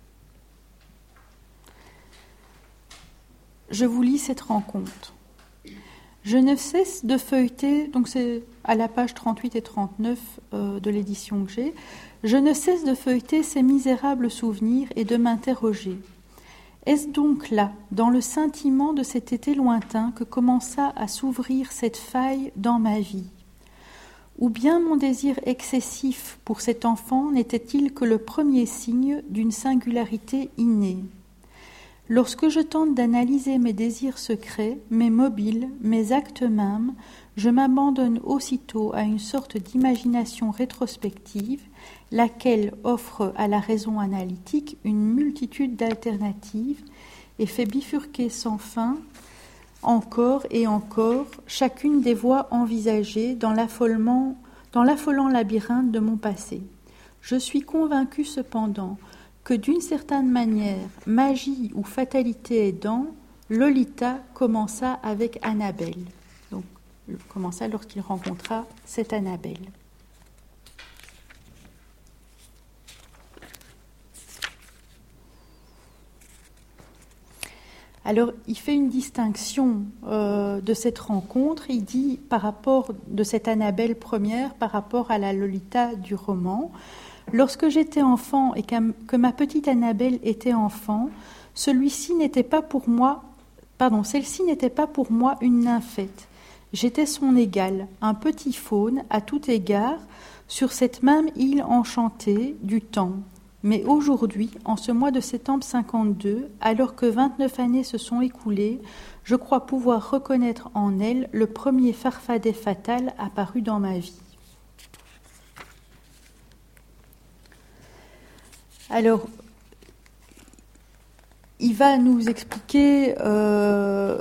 je vous lis cette rencontre. Je ne cesse de feuilleter, donc c'est à la page trente-huit et trente-neuf euh, de l'édition que j'ai, je ne cesse de feuilleter ces misérables souvenirs et de m'interroger. Est-ce donc là, dans le scintillement de cet été lointain, que commença à s'ouvrir cette faille dans ma vie ? Ou bien mon désir excessif pour cet enfant n'était-il que le premier signe d'une singularité innée ? Lorsque je tente d'analyser mes désirs secrets, mes mobiles, mes actes mêmes, je m'abandonne aussitôt à une sorte d'imagination rétrospective, laquelle offre à la raison analytique une multitude d'alternatives et fait bifurquer sans fin, encore et encore, chacune des voies envisagées dans l'affolement, dans l'affolant labyrinthe de mon passé. Je suis convaincue cependant que d'une certaine manière, magie ou fatalité aidant, Lolita commença avec Annabelle. Donc, commença lorsqu'il rencontra cette Annabelle. Alors, il fait une distinction euh, de cette rencontre. Il dit par rapport de cette Annabelle première par rapport à la Lolita du roman. Lorsque j'étais enfant et que ma petite Annabelle était enfant, celui-ci n'était pas pour moi, pardon, celle-ci n'était pas pour moi une nymphette. J'étais son égale, un petit faune à tout égard, sur cette même île enchantée du temps. Mais aujourd'hui, en ce mois de septembre cinquante-deux, alors que vingt-neuf années se sont écoulées, je crois pouvoir reconnaître en elle le premier farfadet fatal apparu dans ma vie. Alors, il va nous expliquer euh,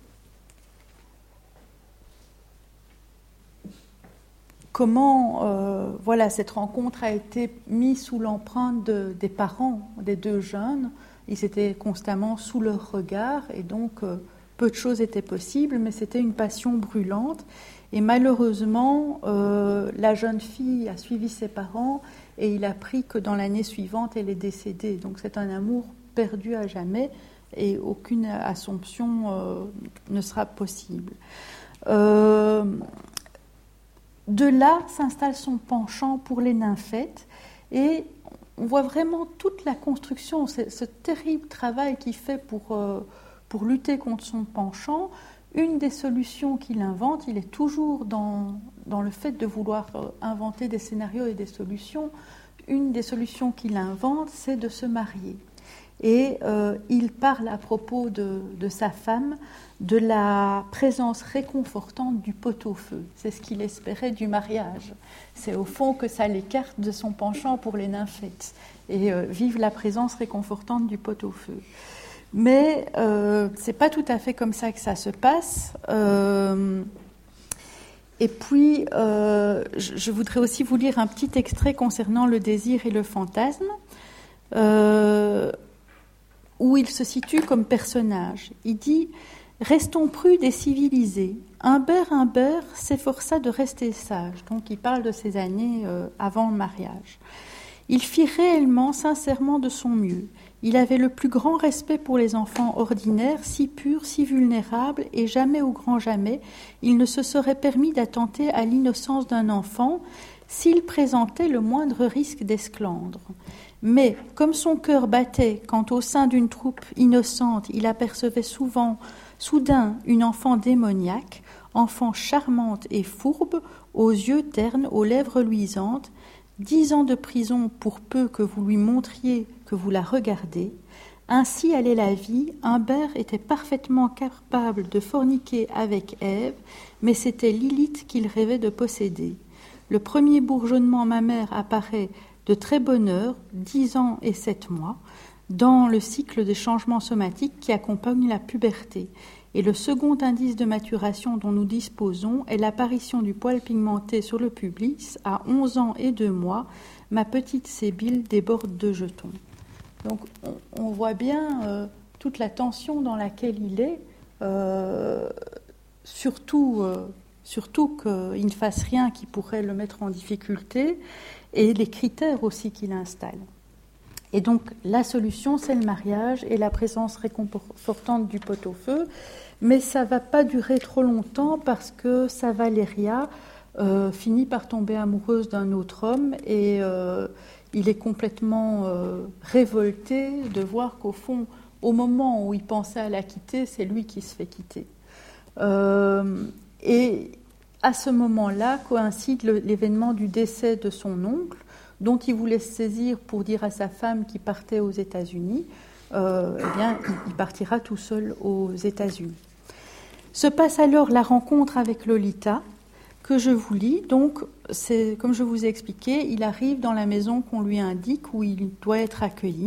comment euh, voilà, cette rencontre a été mise sous l'empreinte de, des parents des deux jeunes. Ils étaient constamment sous leur regard et donc euh, peu de choses étaient possibles, mais c'était une passion brûlante. Et malheureusement, euh, la jeune fille a suivi ses parents et il a appris que dans l'année suivante, elle est décédée. Donc c'est un amour perdu à jamais et aucune assomption euh, ne sera possible. Euh, de là s'installe son penchant pour les nymphètes, et on voit vraiment toute la construction, ce, ce terrible travail qu'il fait pour, euh, pour lutter contre son penchant. Une des solutions qu'il invente, il est toujours dans, dans le fait de vouloir inventer des scénarios et des solutions. Une des solutions qu'il invente, c'est de se marier. Et euh, il parle à propos de, de sa femme, de la présence réconfortante du pot-au-feu. C'est ce qu'il espérait du mariage. C'est au fond que ça l'écarte de son penchant pour les nymphètes. Et euh, vive la présence réconfortante du pot-au-feu. Mais euh, ce n'est pas tout à fait comme ça que ça se passe. Euh, et puis, euh, je, je voudrais aussi vous lire un petit extrait concernant le désir et le fantasme, euh, où il se situe comme personnage. Il dit « Restons prudes et civilisés. Humbert Humbert s'efforça de rester sage. » Donc il parle de ces années euh, avant le mariage. « Il fit réellement, sincèrement de son mieux. Il avait le plus grand respect pour les enfants ordinaires, si purs, si vulnérables, et jamais au grand jamais, il ne se serait permis d'attenter à l'innocence d'un enfant s'il présentait le moindre risque d'esclandre. Mais, comme son cœur battait quand au sein d'une troupe innocente il apercevait souvent, soudain, une enfant démoniaque, enfant charmante et fourbe, aux yeux ternes, aux lèvres luisantes, dix ans de prison pour peu que vous lui montriez que vous la regardez. Ainsi allait la vie. Humbert était parfaitement capable de forniquer avec Ève, mais c'était Lilith qu'il rêvait de posséder. Le premier bourgeonnement mammaire apparaît de très bonne heure, dix ans et sept mois, dans le cycle des changements somatiques qui accompagnent la puberté. Et le second indice de maturation dont nous disposons est l'apparition du poil pigmenté sur le pubis. À onze ans et deux mois, ma petite sébile déborde de jetons. Donc on, on voit bien euh, toute la tension dans laquelle il est, euh, surtout, euh, surtout qu'il ne fasse rien qui pourrait le mettre en difficulté, et les critères aussi qu'il installe. Et donc la solution, c'est le mariage et la présence réconfortante du pot-au-feu, mais ça ne va pas durer trop longtemps parce que sa Valéria euh, finit par tomber amoureuse d'un autre homme, et euh, il est complètement euh, révolté de voir qu'au fond, au moment où il pensait à la quitter, c'est lui qui se fait quitter. Euh, et à ce moment-là coïncide le, l'événement du décès de son oncle, dont il voulait se saisir pour dire à sa femme qui partait aux États-Unis, euh, eh bien, il partira tout seul aux États-Unis. Se passe alors la rencontre avec Lolita, que je vous lis. Donc, c'est, comme je vous ai expliqué, il arrive dans la maison qu'on lui indique où il doit être accueilli.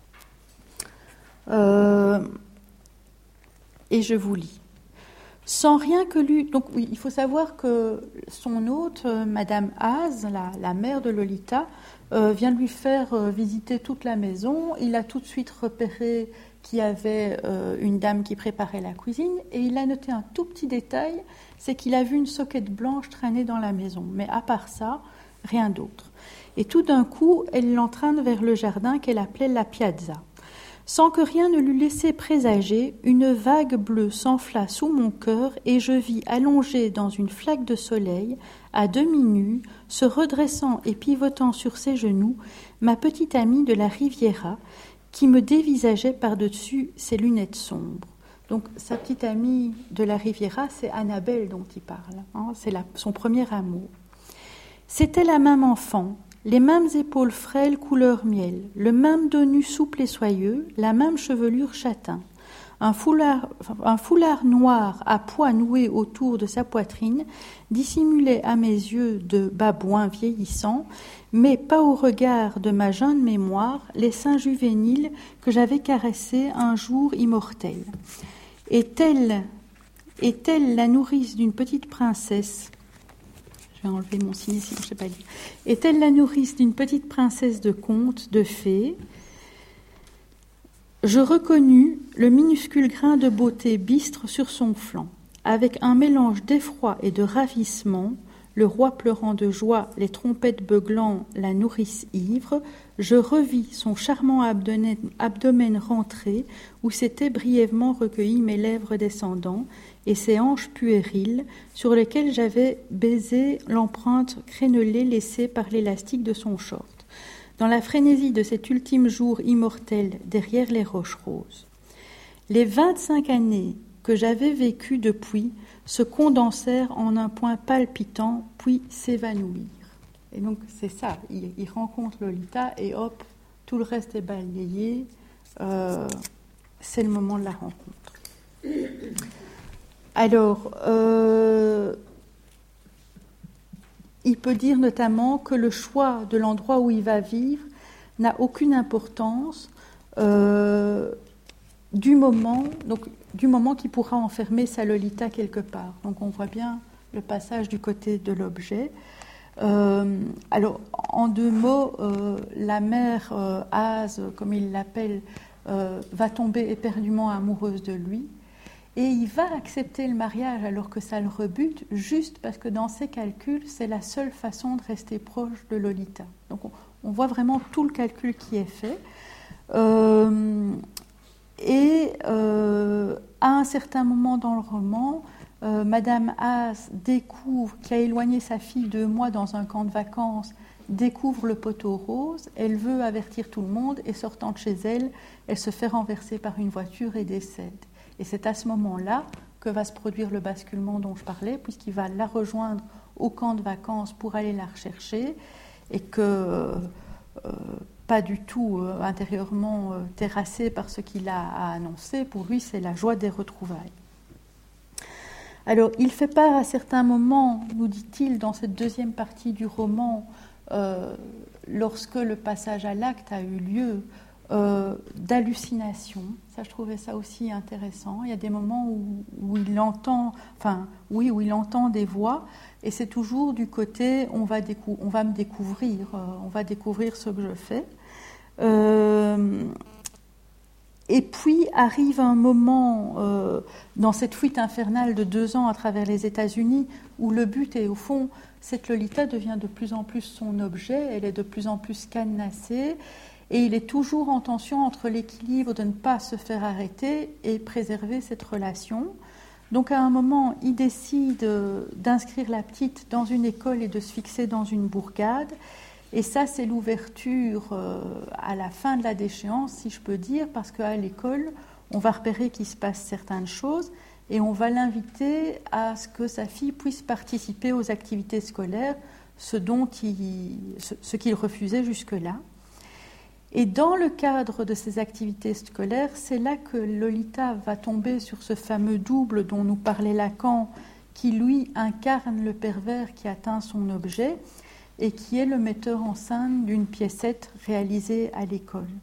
Euh, et je vous lis. Sans rien que lui... Donc, oui, il faut savoir que son hôte, Madame Haas, la, la mère de Lolita, euh, vient lui faire euh, visiter toute la maison. Il a tout de suite repéré qu'il y avait euh, une dame qui préparait la cuisine, et il a noté un tout petit détail, c'est qu'il a vu une soquette blanche traîner dans la maison. Mais à part ça, rien d'autre. Et tout d'un coup, elle l'entraîne vers le jardin qu'elle appelait la piazza. Sans que rien ne l'eût laissé présager, une vague bleue s'enfla sous mon cœur, et je vis allongée dans une flaque de soleil, à demi nue, se redressant et pivotant sur ses genoux, ma petite amie de la Riviera, qui me dévisageait par-dessus ses lunettes sombres. Donc, sa petite amie de la Riviera, c'est Annabelle dont il parle. Hein, c'est la, son premier amour. C'était la même enfant, les mêmes épaules frêles couleur miel, le même dos nu souple et soyeux, la même chevelure châtain. Un foulard, un foulard noir à pois noué autour de sa poitrine dissimulait à mes yeux de babouin vieillissant, mais pas au regard de ma jeune mémoire, les seins juvéniles que j'avais caressés un jour immortel. Est-elle, est-elle la nourrice d'une petite princesse ? Je vais enlever mon signe ici, je ne sais pas lire. Est-elle la nourrice d'une petite princesse de conte, de fée ? Je reconnus le minuscule grain de beauté bistre sur son flanc. Avec un mélange d'effroi et de ravissement, le roi pleurant de joie, les trompettes beuglant, la nourrice ivre, je revis son charmant abdomen, abdomen rentré, où s'étaient brièvement recueillies mes lèvres descendants, et ses hanches puériles, sur lesquelles j'avais baisé l'empreinte crénelée laissée par l'élastique de son short, dans la frénésie de cet ultime jour immortel derrière les roches roses. Les vingt-cinq années que j'avais vécues depuis se condensèrent en un point palpitant, puis s'évanouirent. Et donc c'est ça, il, il rencontre Lolita et hop, tout le reste est balayé, euh, c'est le moment de la rencontre. Alors, euh, il peut dire notamment que le choix de l'endroit où il va vivre n'a aucune importance euh, du moment, donc du moment qu'il pourra enfermer sa Lolita quelque part. Donc on voit bien le passage du côté de l'objet. Euh, alors, en deux mots, euh, la mère euh, Az, comme il l'appelle, euh, va tomber éperdument amoureuse de lui, et il va accepter le mariage alors que ça le rebute, juste parce que dans ses calculs, c'est la seule façon de rester proche de Lolita. Donc on, on voit vraiment tout le calcul qui est fait. Euh, et euh, à un certain moment dans le roman, Euh, Madame Az découvre, qui a éloigné sa fille deux mois dans un camp de vacances, découvre le poteau rose, elle veut avertir tout le monde et sortant de chez elle, elle se fait renverser par une voiture et décède. Et c'est à ce moment-là que va se produire le basculement dont je parlais, puisqu'il va la rejoindre au camp de vacances pour aller la rechercher et que, euh, pas du tout euh, intérieurement euh, terrassé par ce qu'il a à annoncer, pour lui c'est la joie des retrouvailles. Alors, il fait part à certains moments, nous dit-il, dans cette deuxième partie du roman, euh, lorsque le passage à l'acte a eu lieu, euh, d'hallucinations. Ça, je trouvais ça aussi intéressant. Il y a des moments où, où il entend, enfin, oui, où il entend des voix, et c'est toujours du côté, on va, décou- on va me découvrir, euh, on va découvrir ce que je fais. Euh, Et puis arrive un moment euh, dans cette fuite infernale de deux ans à travers les États-Unis où le but est au fond, cette Lolita devient de plus en plus son objet, elle est de plus en plus cadenassée et il est toujours en tension entre l'équilibre de ne pas se faire arrêter et préserver cette relation. Donc à un moment, il décide d'inscrire la petite dans une école et de se fixer dans une bourgade. Et ça, c'est l'ouverture euh, à la fin de la déchéance, si je peux dire, parce qu'à l'école, on va repérer qu'il se passe certaines choses et on va l'inviter à ce que sa fille puisse participer aux activités scolaires, ce dont il, ce, ce qu'il refusait jusque-là. Et dans le cadre de ces activités scolaires, c'est là que Lolita va tomber sur ce fameux double dont nous parlait Lacan, qui lui incarne le pervers qui atteint son objet, et qui est le metteur en scène d'une piécette réalisée à l'école.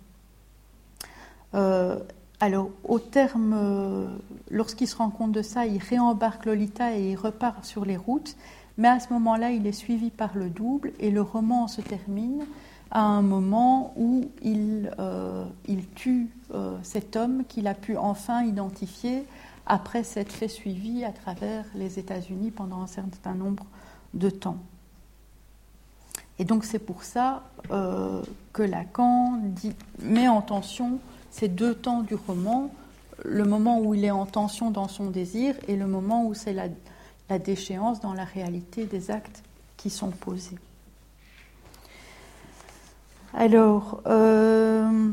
Euh, alors, au terme, euh, lorsqu'il se rend compte de ça, il réembarque Lolita et il repart sur les routes, mais à ce moment-là, il est suivi par le double et le roman se termine à un moment où il, euh, il tue euh, cet homme qu'il a pu enfin identifier après s'être fait suivi à travers les États-Unis pendant un certain nombre de temps. Et donc c'est pour ça euh, que Lacan dit, met en tension ces deux temps du roman, le moment où il est en tension dans son désir et le moment où c'est la, la déchéance dans la réalité des actes qui sont posés. Alors, euh,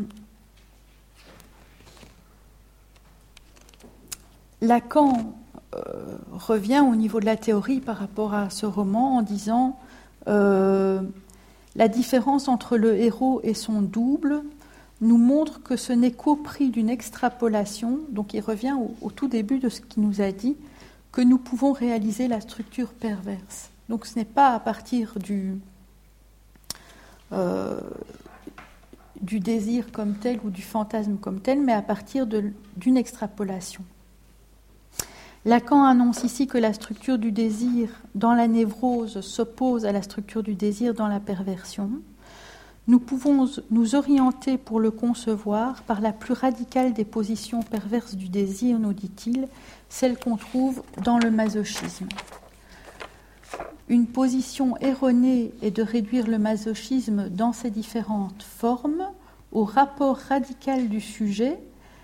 Lacan euh, revient au niveau de la théorie par rapport à ce roman en disant Euh, la différence entre le héros et son double nous montre que ce n'est qu'au prix d'une extrapolation, donc il revient au, au tout début de ce qu'il nous a dit, que nous pouvons réaliser la structure perverse. Donc ce n'est pas à partir du, euh, du désir comme tel ou du fantasme comme tel, mais à partir de, d'une extrapolation. Lacan annonce ici que la structure du désir dans la névrose s'oppose à la structure du désir dans la perversion. Nous pouvons nous orienter pour le concevoir par la plus radicale des positions perverses du désir, nous dit-il, celle qu'on trouve dans le masochisme. Une position erronée est de réduire le masochisme dans ses différentes formes au rapport radical du sujet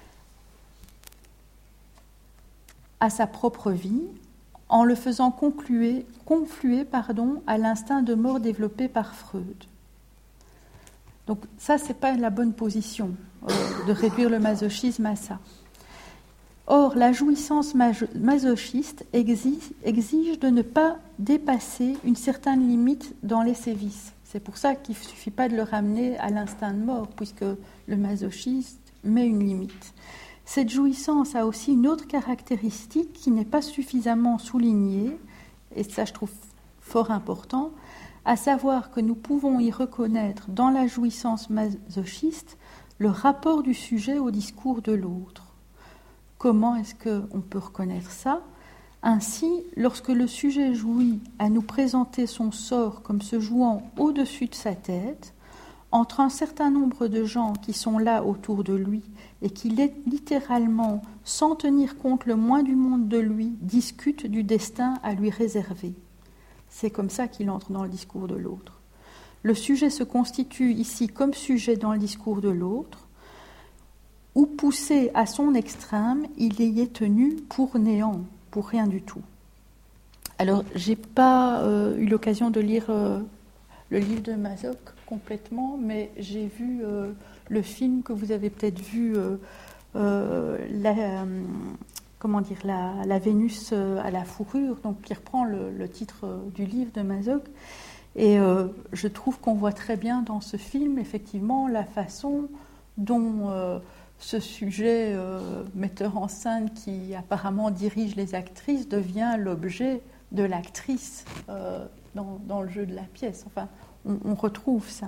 à sa propre vie, en le faisant concluer, confluer pardon, à l'instinct de mort développé par Freud. Donc ça, ce n'est pas la bonne position, euh, de réduire le masochisme à ça. Or, la jouissance masochiste exige, exige de ne pas dépasser une certaine limite dans les sévices. C'est pour ça qu'il ne suffit pas de le ramener à l'instinct de mort, puisque le masochiste met une limite. Cette jouissance a aussi une autre caractéristique qui n'est pas suffisamment soulignée, et ça je trouve fort important, à savoir que nous pouvons y reconnaître dans la jouissance masochiste le rapport du sujet au discours de l'autre. Comment est-ce qu'on peut reconnaître ça ? Ainsi, lorsque le sujet jouit à nous présenter son sort comme se jouant au-dessus de sa tête, entre un certain nombre de gens qui sont là autour de lui et qui littéralement, sans tenir compte le moins du monde de lui, discutent du destin à lui réserver. C'est comme ça qu'il entre dans le discours de l'autre. Le sujet se constitue ici comme sujet dans le discours de l'autre, ou poussé à son extrême, il y est tenu pour néant, pour rien du tout. Alors, je n'ai pas euh, eu l'occasion de lire euh, le livre de Mazoc complètement, mais j'ai vu euh, le film que vous avez peut-être vu, euh, euh, la, euh, comment dire, la, la Vénus à la fourrure, donc qui reprend le, le titre du livre de Mazoc. Et euh, je trouve qu'on voit très bien dans ce film, effectivement, la façon dont euh, ce sujet euh, metteur en scène qui apparemment dirige les actrices devient l'objet de l'actrice euh, dans, dans le jeu de la pièce. Enfin, on, on retrouve ça.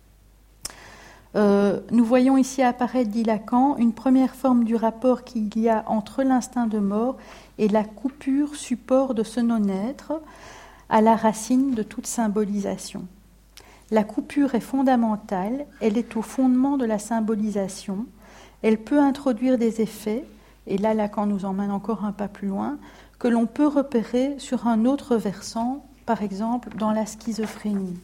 Euh, nous voyons ici apparaître, dit Lacan, une première forme du rapport qu'il y a entre l'instinct de mort et la coupure support de ce non-être, à la racine de toute symbolisation. La coupure est fondamentale, elle est au fondement de la symbolisation. Elle peut introduire des effets, et là Lacan nous emmène encore un pas plus loin, que l'on peut repérer sur un autre versant, par exemple dans la schizophrénie.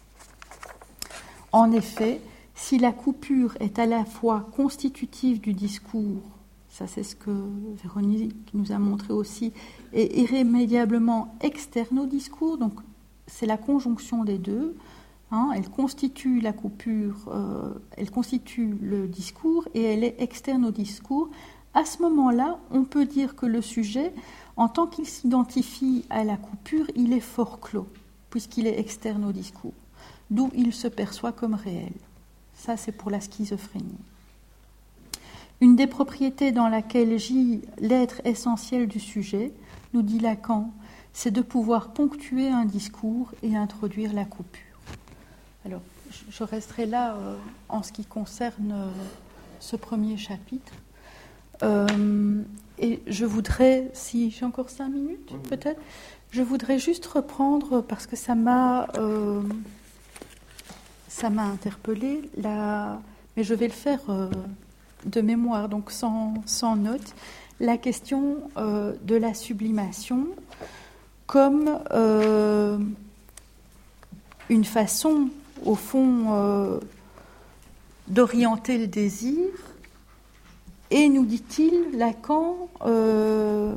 En effet, si la coupure est à la fois constitutive du discours, ça c'est ce que Véronique nous a montré aussi, et irrémédiablement externe au discours, donc c'est la conjonction des deux. Hein, elle constitue la coupure, euh, elle constitue le discours et elle est externe au discours. À ce moment-là, on peut dire que le sujet, en tant qu'il s'identifie à la coupure, il est fort clos, puisqu'il est externe au discours, d'où il se perçoit comme réel. Ça, c'est pour la schizophrénie. Une des propriétés dans laquelle gît l'être essentiel du sujet, nous dit Lacan, c'est de pouvoir ponctuer un discours et introduire la coupure. Alors, je resterai là euh, en ce qui concerne euh, ce premier chapitre. Euh, et je voudrais, si j'ai encore cinq minutes oui. peut-être, je voudrais juste reprendre, parce que ça m'a, euh, ça m'a interpellée, la, mais je vais le faire euh, de mémoire, donc sans, sans note, la question euh, de la sublimation comme euh, une façon au fond, euh, d'orienter le désir. Et nous dit-il, Lacan, euh,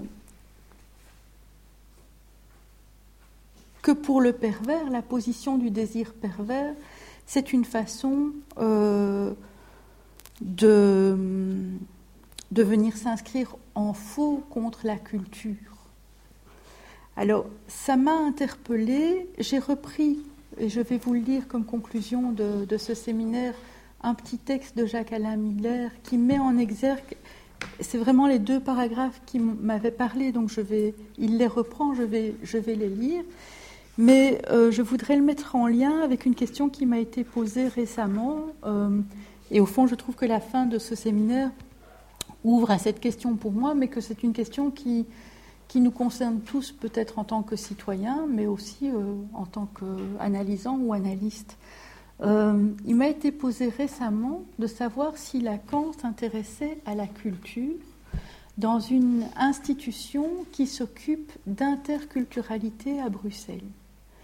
que pour le pervers, la position du désir pervers, c'est une façon euh, de, de venir s'inscrire en faux contre la culture. Alors, ça m'a interpellée, j'ai repris, et je vais vous le lire comme conclusion de, de ce séminaire, un petit texte de Jacques-Alain Miller qui met en exergue, c'est vraiment les deux paragraphes qui m'avaient parlé, donc je vais, il les reprend, je vais, je vais les lire, mais euh, je voudrais le mettre en lien avec une question qui m'a été posée récemment, euh, et au fond je trouve que la fin de ce séminaire ouvre à cette question pour moi, mais que c'est une question qui... qui nous concerne tous peut-être en tant que citoyens, mais aussi euh, en tant qu'analysants ou analystes. Euh, il m'a été posé récemment de savoir si Lacan s'intéressait à la culture dans une institution qui s'occupe d'interculturalité à Bruxelles.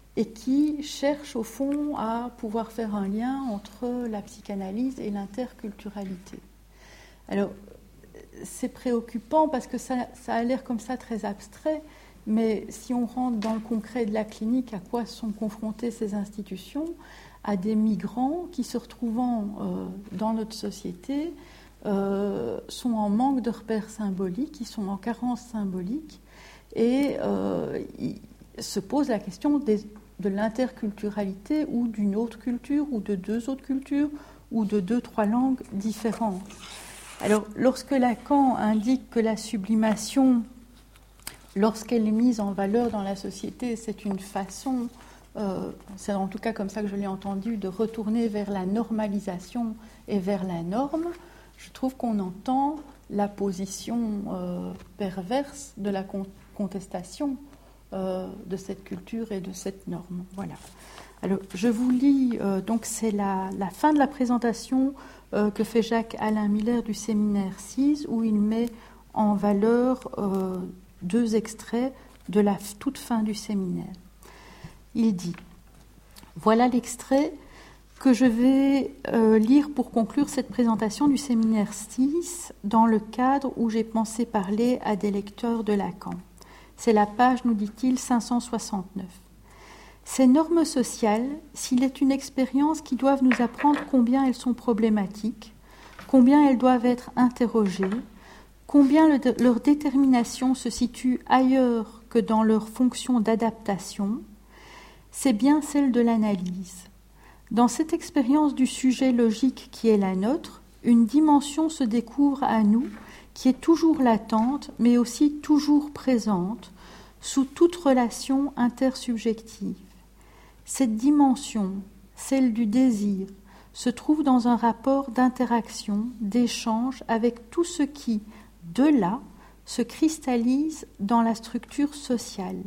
et qui cherche au fond à pouvoir faire un lien entre la psychanalyse et l'interculturalité. Alors, c'est préoccupant parce que ça, ça a l'air comme ça très abstrait, mais si on rentre dans le concret de la clinique, à quoi sont confrontées ces institutions ? À des migrants qui, se retrouvant euh, dans notre société, euh, sont en manque de repères symboliques, qui sont en carence symbolique, et euh, ils se posent la question des, de l'interculturalité ou d'une autre culture, ou de deux autres cultures, ou de deux, trois langues différentes. Alors, lorsque Lacan indique que la sublimation, lorsqu'elle est mise en valeur dans la société, c'est une façon, euh, c'est en tout cas comme ça que je l'ai entendu, de retourner vers la normalisation et vers la norme, je trouve qu'on entend la position euh, perverse de la con- contestation euh, de cette culture et de cette norme. Voilà. Alors, je vous lis, euh, donc c'est la, la fin de la présentation euh, que fait Jacques-Alain Miller du séminaire S I S, où il met en valeur euh, deux extraits de la toute fin du séminaire. Il dit, voilà l'extrait que je vais euh, lire pour conclure cette présentation du séminaire S I S dans le cadre où j'ai pensé parler à des lecteurs de Lacan. C'est la page, nous dit-il, cinq cent soixante-neuf. Ces normes sociales, s'il est une expérience qui doivent nous apprendre combien elles sont problématiques, combien elles doivent être interrogées, combien le, leur détermination se situe ailleurs que dans leur fonction d'adaptation, c'est bien celle de l'analyse. Dans cette expérience du sujet logique qui est la nôtre, une dimension se découvre à nous qui est toujours latente, mais aussi toujours présente, sous toute relation intersubjective. Cette dimension, celle du désir, se trouve dans un rapport d'interaction, d'échange avec tout ce qui, de là, se cristallise dans la structure sociale.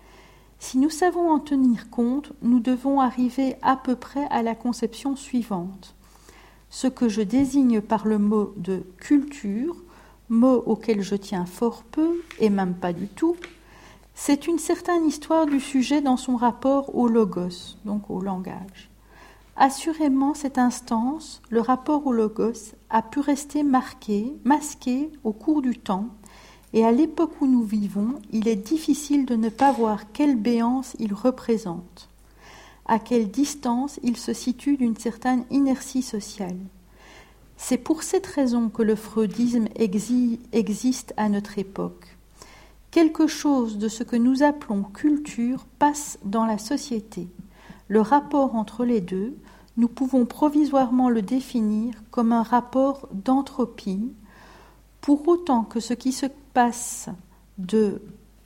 Si nous savons en tenir compte, nous devons arriver à peu près à la conception suivante. Ce que je désigne par le mot de culture, mot auquel je tiens fort peu, et même pas du tout, c'est une certaine histoire du sujet dans son rapport au logos, donc au langage. Assurément, cette instance, le rapport au logos, a pu rester marqué, masqué au cours du temps, et à l'époque où nous vivons, il est difficile de ne pas voir quelle béance il représente, à quelle distance il se situe d'une certaine inertie sociale. C'est pour cette raison que le freudisme exi- existe à notre époque. Quelque chose de ce que nous appelons culture passe dans la société. Le rapport entre les deux, nous pouvons provisoirement le définir comme un rapport d'entropie, pour autant que ce qui se passe de,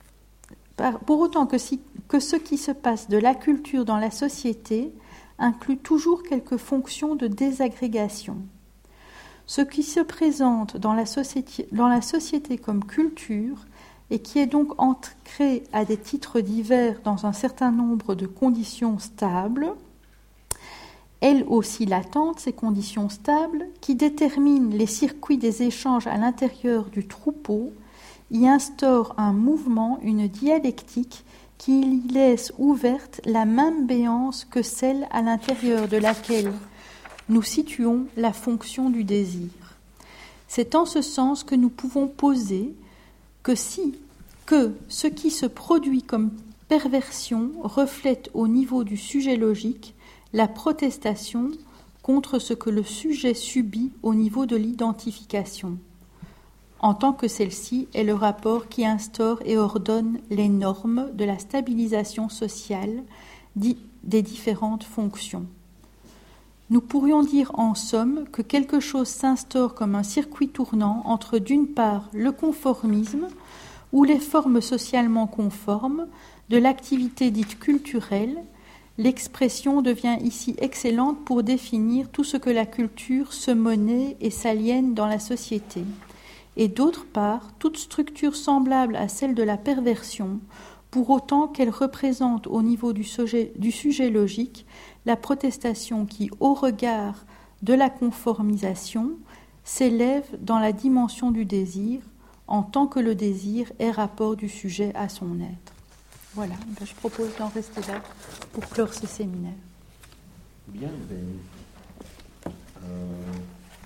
pour autant que, si, que ce qui se passe de la culture dans la société inclut toujours quelques fonctions de désagrégation. Ce qui se présente dans la société, dans la société comme culture et qui est donc ancré à des titres divers dans un certain nombre de conditions stables, elles aussi latentes, ces conditions stables, qui déterminent les circuits des échanges à l'intérieur du troupeau, y instaurent un mouvement, une dialectique qui y laisse ouverte la même béance que celle à l'intérieur de laquelle nous situons la fonction du désir. C'est en ce sens que nous pouvons poser que si que ce qui se produit comme perversion reflète au niveau du sujet logique la protestation contre ce que le sujet subit au niveau de l'identification, en tant que celle-ci est le rapport qui instaure et ordonne les normes de la stabilisation sociale des différentes fonctions. Nous pourrions dire en somme que quelque chose s'instaure comme un circuit tournant entre d'une part le conformisme, ou les formes socialement conformes de l'activité dite culturelle. L'expression devient ici excellente pour définir tout ce que la culture se monnaie et s'aliène dans la société. Et d'autre part, toute structure semblable à celle de la perversion, pour autant qu'elle représente au niveau du sujet, du sujet logique la protestation qui, au regard de la conformisation, s'élève dans la dimension du désir, en tant que le désir est rapport du sujet à son être. Voilà, ben je propose d'en rester là pour clore ce séminaire. Bien, ben, euh,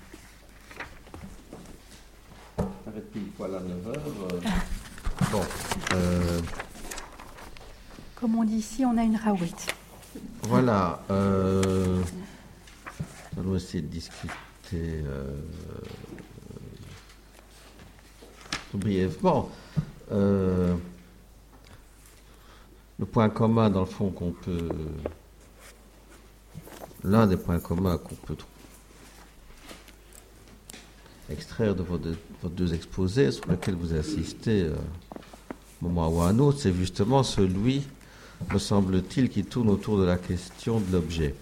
arrête pile poil à neuf heures. Euh, bon, euh, comme on dit ici, on a une rawette. Voilà, euh, nous allons essayer de discuter euh, brièvement. Euh, le point commun, dans le fond, qu'on peut... L'un des points communs qu'on peut extraire de vos deux, vos deux exposés, sur lesquels vous assistez euh, un moment ou à un autre, c'est justement celui, me semble-t-il, qui tourne autour de la question de l'objet.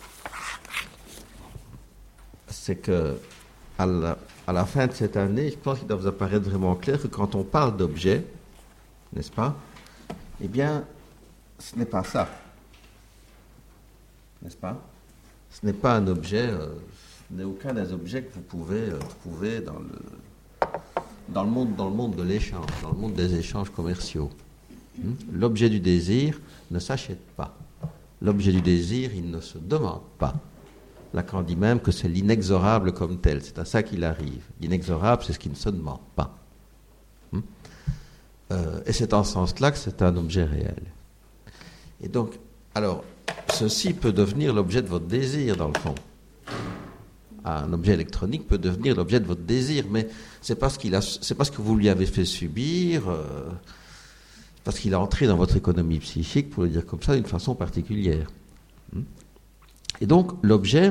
C'est que, à la, à la fin de cette année, je pense qu'il doit vous apparaître vraiment clair que quand on parle d'objet, n'est-ce pas, eh bien, ce n'est pas ça. N'est-ce pas? Ce n'est pas un objet, euh, ce n'est aucun des objets que vous pouvez euh, trouver dans le, dans, le monde, dans le monde de l'échange, dans le monde des échanges commerciaux. Hmm? L'objet du désir ne s'achète pas. L'objet du désir, il ne se demande pas. Lacan dit même que c'est l'inexorable comme tel. C'est à ça qu'il arrive. L'inexorable, c'est ce qui ne se demande pas. Hmm? Euh, et c'est en ce sens-là que c'est un objet réel. Et donc, alors, ceci peut devenir l'objet de votre désir, dans le fond. Un objet électronique peut devenir l'objet de votre désir, mais c'est parce qu'il a, c'est parce que vous lui avez fait subir, euh, parce qu'il a entré dans votre économie psychique, pour le dire comme ça, d'une façon particulière. Et donc, l'objet,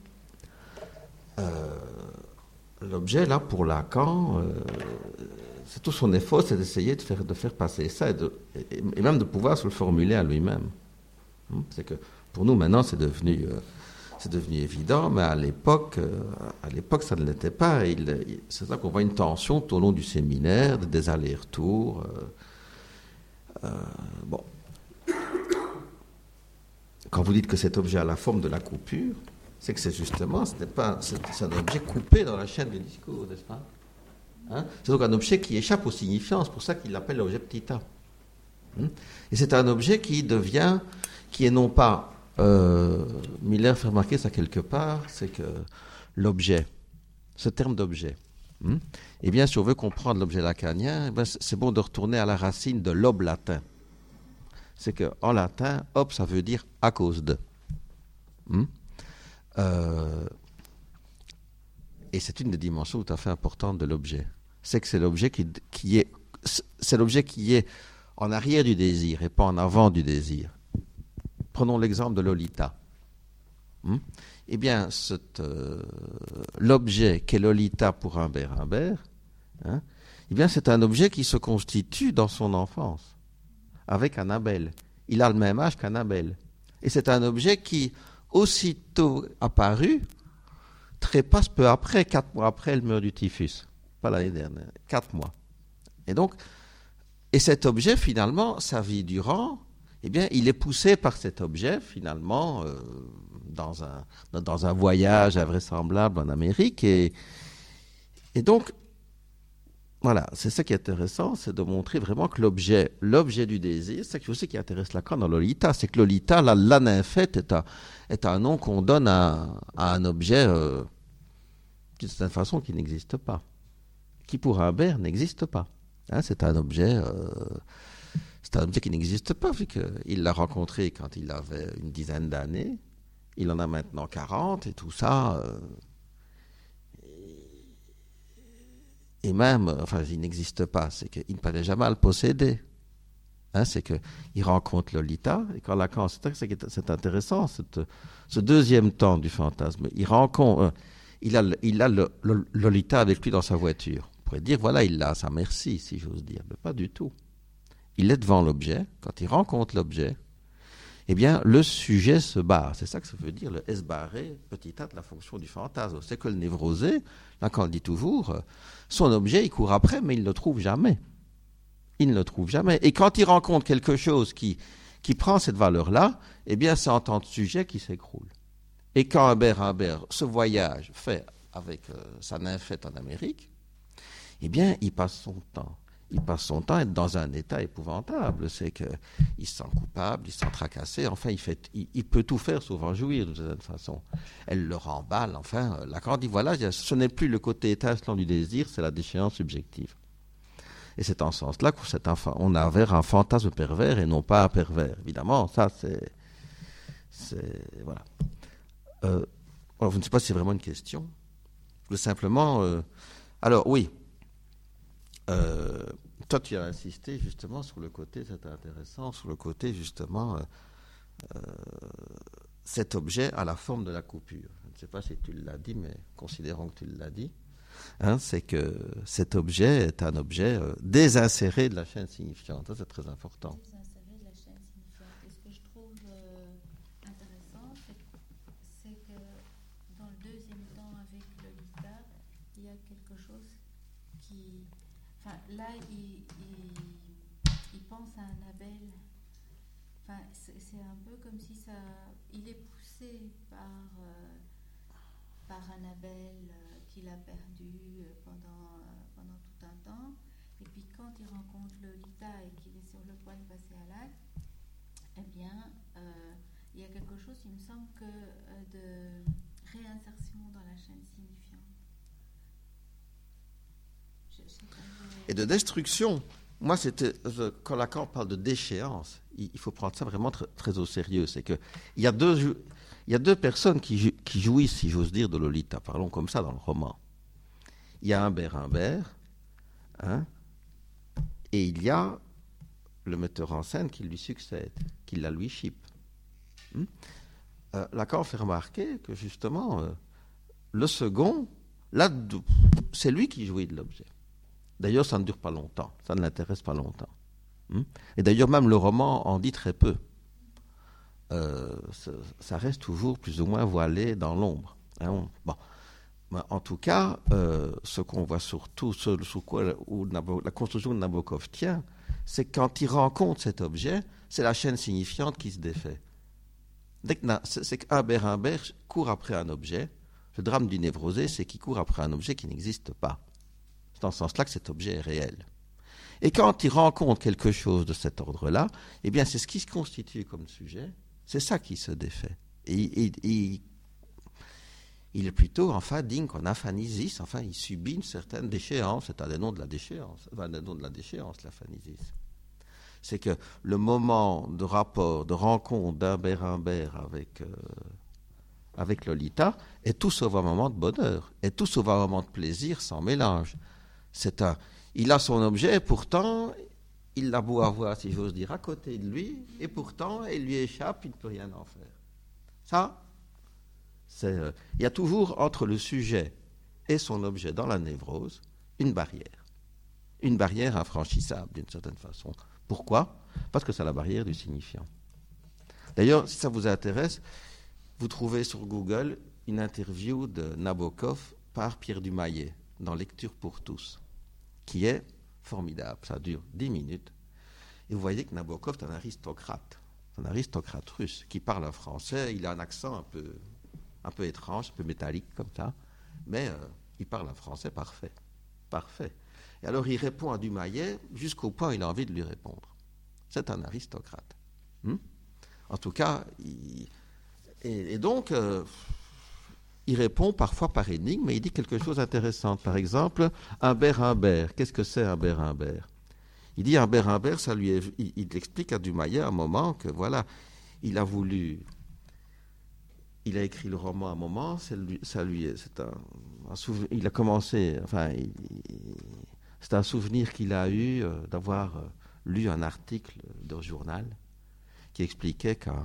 euh, l'objet, là, pour Lacan, euh, c'est tout son effort, c'est d'essayer de faire, de faire passer ça, et, de, et, et même de pouvoir se le formuler à lui-même. C'est que pour nous maintenant c'est devenu, euh, c'est devenu évident, mais à l'époque, euh, à l'époque ça ne l'était pas. Et il, il, c'est là qu'on voit une tension tout au long du séminaire, des allers-retours. Euh, euh, bon, quand vous dites que cet objet a la forme de la coupure, c'est que c'est justement, ce n'est pas, c'est, c'est un objet coupé dans la chaîne du discours, n'est-ce pas? Hein? C'est donc un objet qui échappe aux signifiants, c'est pour ça qu'il l'appelle l'objet petit a. Hein? Et c'est un objet qui devient qui est non pas, euh, Miller fait remarquer ça quelque part, c'est que l'objet, ce terme d'objet, hein, eh bien, si on veut comprendre l'objet lacanien, eh bien, c'est bon de retourner à la racine de l'ob latin. C'est qu'en latin, ob, ça veut dire à cause de. Hein, euh, et c'est une des dimensions tout à fait importantes de l'objet. C'est que c'est l'objet qui, qui est, c'est l'objet qui est en arrière du désir et pas en avant du désir. Prenons l'exemple de Lolita. Hum? Eh bien, cette, euh, l'objet qu'est Lolita pour Humbert Humbert, hein, eh bien, c'est un objet qui se constitue dans son enfance, avec Annabelle. Il a le même âge qu'Annabelle. Et c'est un objet qui, aussitôt apparu, trépasse peu après, quatre mois après, elle meurt du typhus. Pas l'année dernière, quatre mois. Et donc, et cet objet, finalement, sa vie durant, eh bien, il est poussé par cet objet, finalement, euh, dans, un, dans un voyage invraisemblable en Amérique. Et, et donc, voilà, c'est ça qui est intéressant, c'est de montrer vraiment que l'objet, l'objet du désir, c'est ce qui intéresse Lacan dans Lolita, c'est que Lolita, la, la nymphette, est un, est un nom qu'on donne à, à un objet, euh, d'une certaine façon, qui n'existe pas, qui pour Humbert n'existe pas. Hein, c'est un objet... Euh, C'est un objet qui n'existe pas, vu qu'il l'a rencontré quand il avait une dizaine d'années. Il en a maintenant quarante et tout ça. Euh, et même, enfin, il n'existe pas. C'est qu'il ne fallait jamais le posséder. Hein, c'est qu'il rencontre Lolita. Et quand Lacan, c'est, c'est, c'est intéressant, cette, ce deuxième temps du fantasme. Il rencontre, euh, il a, il a le, le, Lolita avec lui dans sa voiture. On pourrait dire, voilà, il l'a à sa merci, si j'ose dire. Mais pas du tout. Il est devant l'objet. Quand il rencontre l'objet, eh bien, le sujet se barre. C'est ça que ça veut dire, le S barré, petit a de la fonction du fantasme. C'est que le névrosé, là, quand on le dit toujours, son objet, il court après, mais il ne le trouve jamais. Il ne le trouve jamais. Et quand il rencontre quelque chose qui, qui prend cette valeur-là, eh bien, c'est en tant que sujet qui s'écroule. Et quand Humbert Humbert, ce voyage fait avec euh, sa nymphette en Amérique, eh bien, il passe son temps. il passe son temps à être dans un état épouvantable. C'est qu'il se sent coupable, il se sent tracassé. Enfin, il, fait, il, il peut tout faire sauf en jouir, de cette façon. Elle le remballe. Enfin, Lacan dit, voilà, ce n'est plus le côté étincelant du désir, c'est la déchéance subjective. Et c'est en ce sens-là qu'on a vers un fantasme pervers et non pas un pervers. Évidemment, ça, c'est... c'est voilà. Euh, alors, je ne sais pas si c'est vraiment une question. Je veux simplement... Euh, alors, oui. Euh, toi, tu as insisté justement sur le côté, c'est intéressant, sur le côté justement, euh, euh, cet objet a la forme de la coupure. Je ne sais pas si tu l'as dit, mais considérons que tu l'as dit. Hein, c'est que cet objet est un objet euh, désinséré de la chaîne signifiante. Ça, c'est très important. Désinséré de la chaîne signifiante. Et ce que je trouve euh, intéressant, c'est, c'est que dans le deuxième temps avec Lolita, il y a quelque chose qui... Enfin, là, il, il, il pense à Annabelle. Enfin, c'est, c'est un peu comme si ça... Il est poussé par, euh, par Annabelle euh, qu'il a perdue pendant, euh, pendant tout un temps. Et puis quand il rencontre Lolita et qu'il est sur le point de passer à l'acte, eh bien, euh, il y a quelque chose, il me semble, que euh, de réinsertion dans la chaîne signifiante. Et de destruction. Moi, c'était quand Lacan parle de déchéance, il, il faut prendre ça vraiment très, très au sérieux. C'est que il y a deux, il y a deux personnes qui, qui jouissent, si j'ose dire, de Lolita. Parlons comme ça dans le roman. Il y a Humbert Humbert, hein, et il y a le metteur en scène qui lui succède, qui la lui chipe. Hum euh, Lacan fait remarquer que justement, euh, le second, là, c'est lui qui jouit de l'objet. D'ailleurs, ça ne dure pas longtemps, ça ne l'intéresse pas longtemps. Et d'ailleurs, même le roman en dit très peu. Euh, ça, ça reste toujours plus ou moins voilé dans l'ombre. Hein. Bon. En tout cas, euh, ce qu'on voit surtout, ce sur quoi où Nabokov, la construction de Nabokov tient, c'est que quand il rencontre cet objet, c'est la chaîne signifiante qui se défait. Dès que, c'est, c'est qu'Humbert Humbert court après un objet. Le drame du névrosé, c'est qu'il court après un objet qui n'existe pas. C'est dans ce sens-là que cet objet est réel. Et quand il rencontre quelque chose de cet ordre-là, eh bien, c'est ce qui se constitue comme sujet, c'est ça qui se défait. Et, et, et il est plutôt, enfin, digne qu'on aphanisis, enfin, il subit une certaine déchéance, c'est un des noms de la déchéance, enfin, un des noms de la déchéance, l'aphanisis. C'est que le moment de rapport, de rencontre d'Humbert Humbert avec... Euh, avec Lolita, est tout sauf un moment de bonheur, est tout sauf un moment de plaisir sans mélange. C'est un, il a son objet, et pourtant, il l'a beau avoir, si j'ose dire, à côté de lui, et pourtant, il lui échappe, il ne peut rien en faire. Ça, c'est, euh, il y a toujours entre le sujet et son objet dans la névrose une barrière. Une barrière infranchissable, d'une certaine façon. Pourquoi ? Parce que c'est la barrière du signifiant. D'ailleurs, si ça vous intéresse, vous trouvez sur Google une interview de Nabokov par Pierre Dumayet dans Lecture pour tous, qui est formidable. Ça dure dix minutes. Et vous voyez que Nabokov est un aristocrate, un aristocrate russe qui parle en français. Il a un accent un peu, un peu étrange, un peu métallique comme ça, mais euh, il parle un français parfait. Parfait. Et alors il répond à Dumayet jusqu'au point où il a envie de lui répondre. C'est un aristocrate. Hmm? En tout cas, il... Et, et donc, euh, il répond parfois par énigme, mais il dit quelque chose d'intéressant. Par exemple, Humbert Humbert. Qu'est-ce que c'est Humbert Humbert ? Il dit Humbert Humbert, ça lui est, il, il explique à Dumayet à un moment que voilà, il a voulu, il a écrit le roman à un moment, c'est lui, ça lui est, c'est un, un souvenir, il a commencé, enfin, il, il, c'est un souvenir qu'il a eu euh, d'avoir euh, lu un article d'un journal qui expliquait qu'un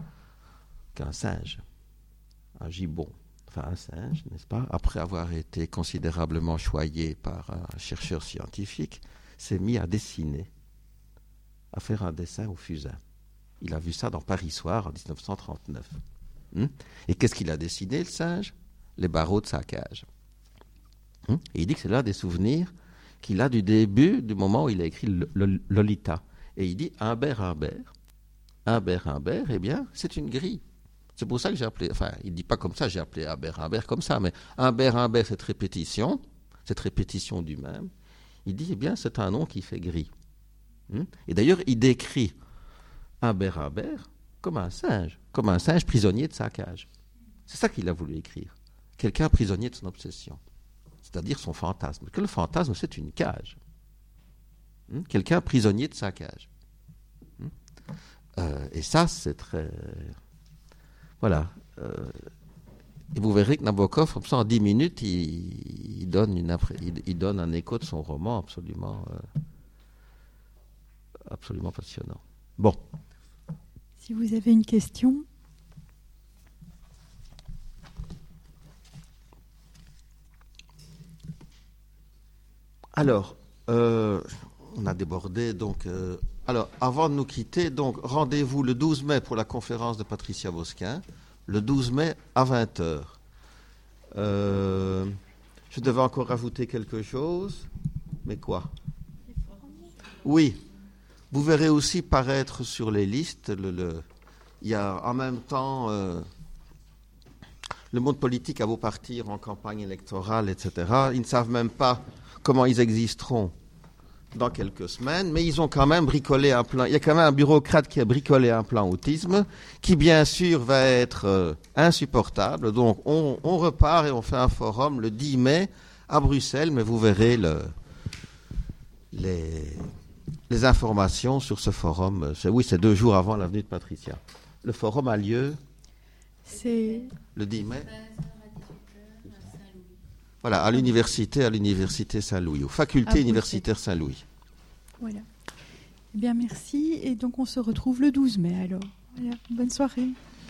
qu'un singe, un gibbon, enfin un singe, n'est-ce pas, après avoir été considérablement choyé par un chercheur scientifique, s'est mis à dessiner, à faire un dessin au fusain. Il a vu ça dans Paris Soir en dix-neuf cent trente-neuf. Hum? Et qu'est-ce qu'il a dessiné, le singe ? Les barreaux de sa cage. Hum? Et il dit que c'est l'un des souvenirs qu'il a du début, du moment où il a écrit Lolita. Et il dit Humbert Humbert. Humbert Humbert, eh bien, c'est une grille. C'est pour ça que j'ai appelé, enfin, il ne dit pas comme ça, j'ai appelé Humbert Humbert comme ça, mais Humbert Humbert, cette répétition, cette répétition du même, Il dit, eh bien, c'est un nom qui fait gris. Hum? Et d'ailleurs, il décrit un berabère comme un singe, comme un singe prisonnier de sa cage. C'est ça qu'il a voulu écrire. Quelqu'un prisonnier de son obsession, c'est-à-dire son fantasme. Que le fantasme, c'est une cage. Hum? Quelqu'un prisonnier de sa cage. Hum? Euh, et ça, c'est très... Voilà. Euh, et vous verrez que Nabokov, comme ça, en dix minutes, il, il, donne, une, il, il donne un écho de son roman absolument, euh, absolument passionnant. Bon. Si vous avez une question. Alors, euh, on a débordé, donc... Euh, alors, avant de nous quitter, donc, rendez-vous le douze mai pour la conférence de Patricia Bosquin, le douze mai à vingt heures. Euh, je devais encore rajouter quelque chose, mais quoi? Oui, vous verrez aussi paraître sur les listes, le, le, il y a en même temps... Euh, le monde politique a beau partir en campagne électorale, et cetera. Ils ne savent même pas comment ils existeront dans quelques semaines, mais ils ont quand même bricolé un plan. Il y a quand même un bureaucrate qui a bricolé un plan autisme, qui bien sûr va être euh, insupportable. Donc on, on repart et on fait un forum le dix mai à Bruxelles, mais vous verrez le, les, les informations sur ce forum. C'est, oui, c'est deux jours avant la venue de Patricia. Le forum a lieu c'est le dix mai. Voilà, à l'université, à l'université Saint-Louis, aux facultés ah, universitaires Saint-Louis. Voilà. Eh bien, merci. Et donc, on se retrouve le douze mai, alors. Voilà. Bonne soirée.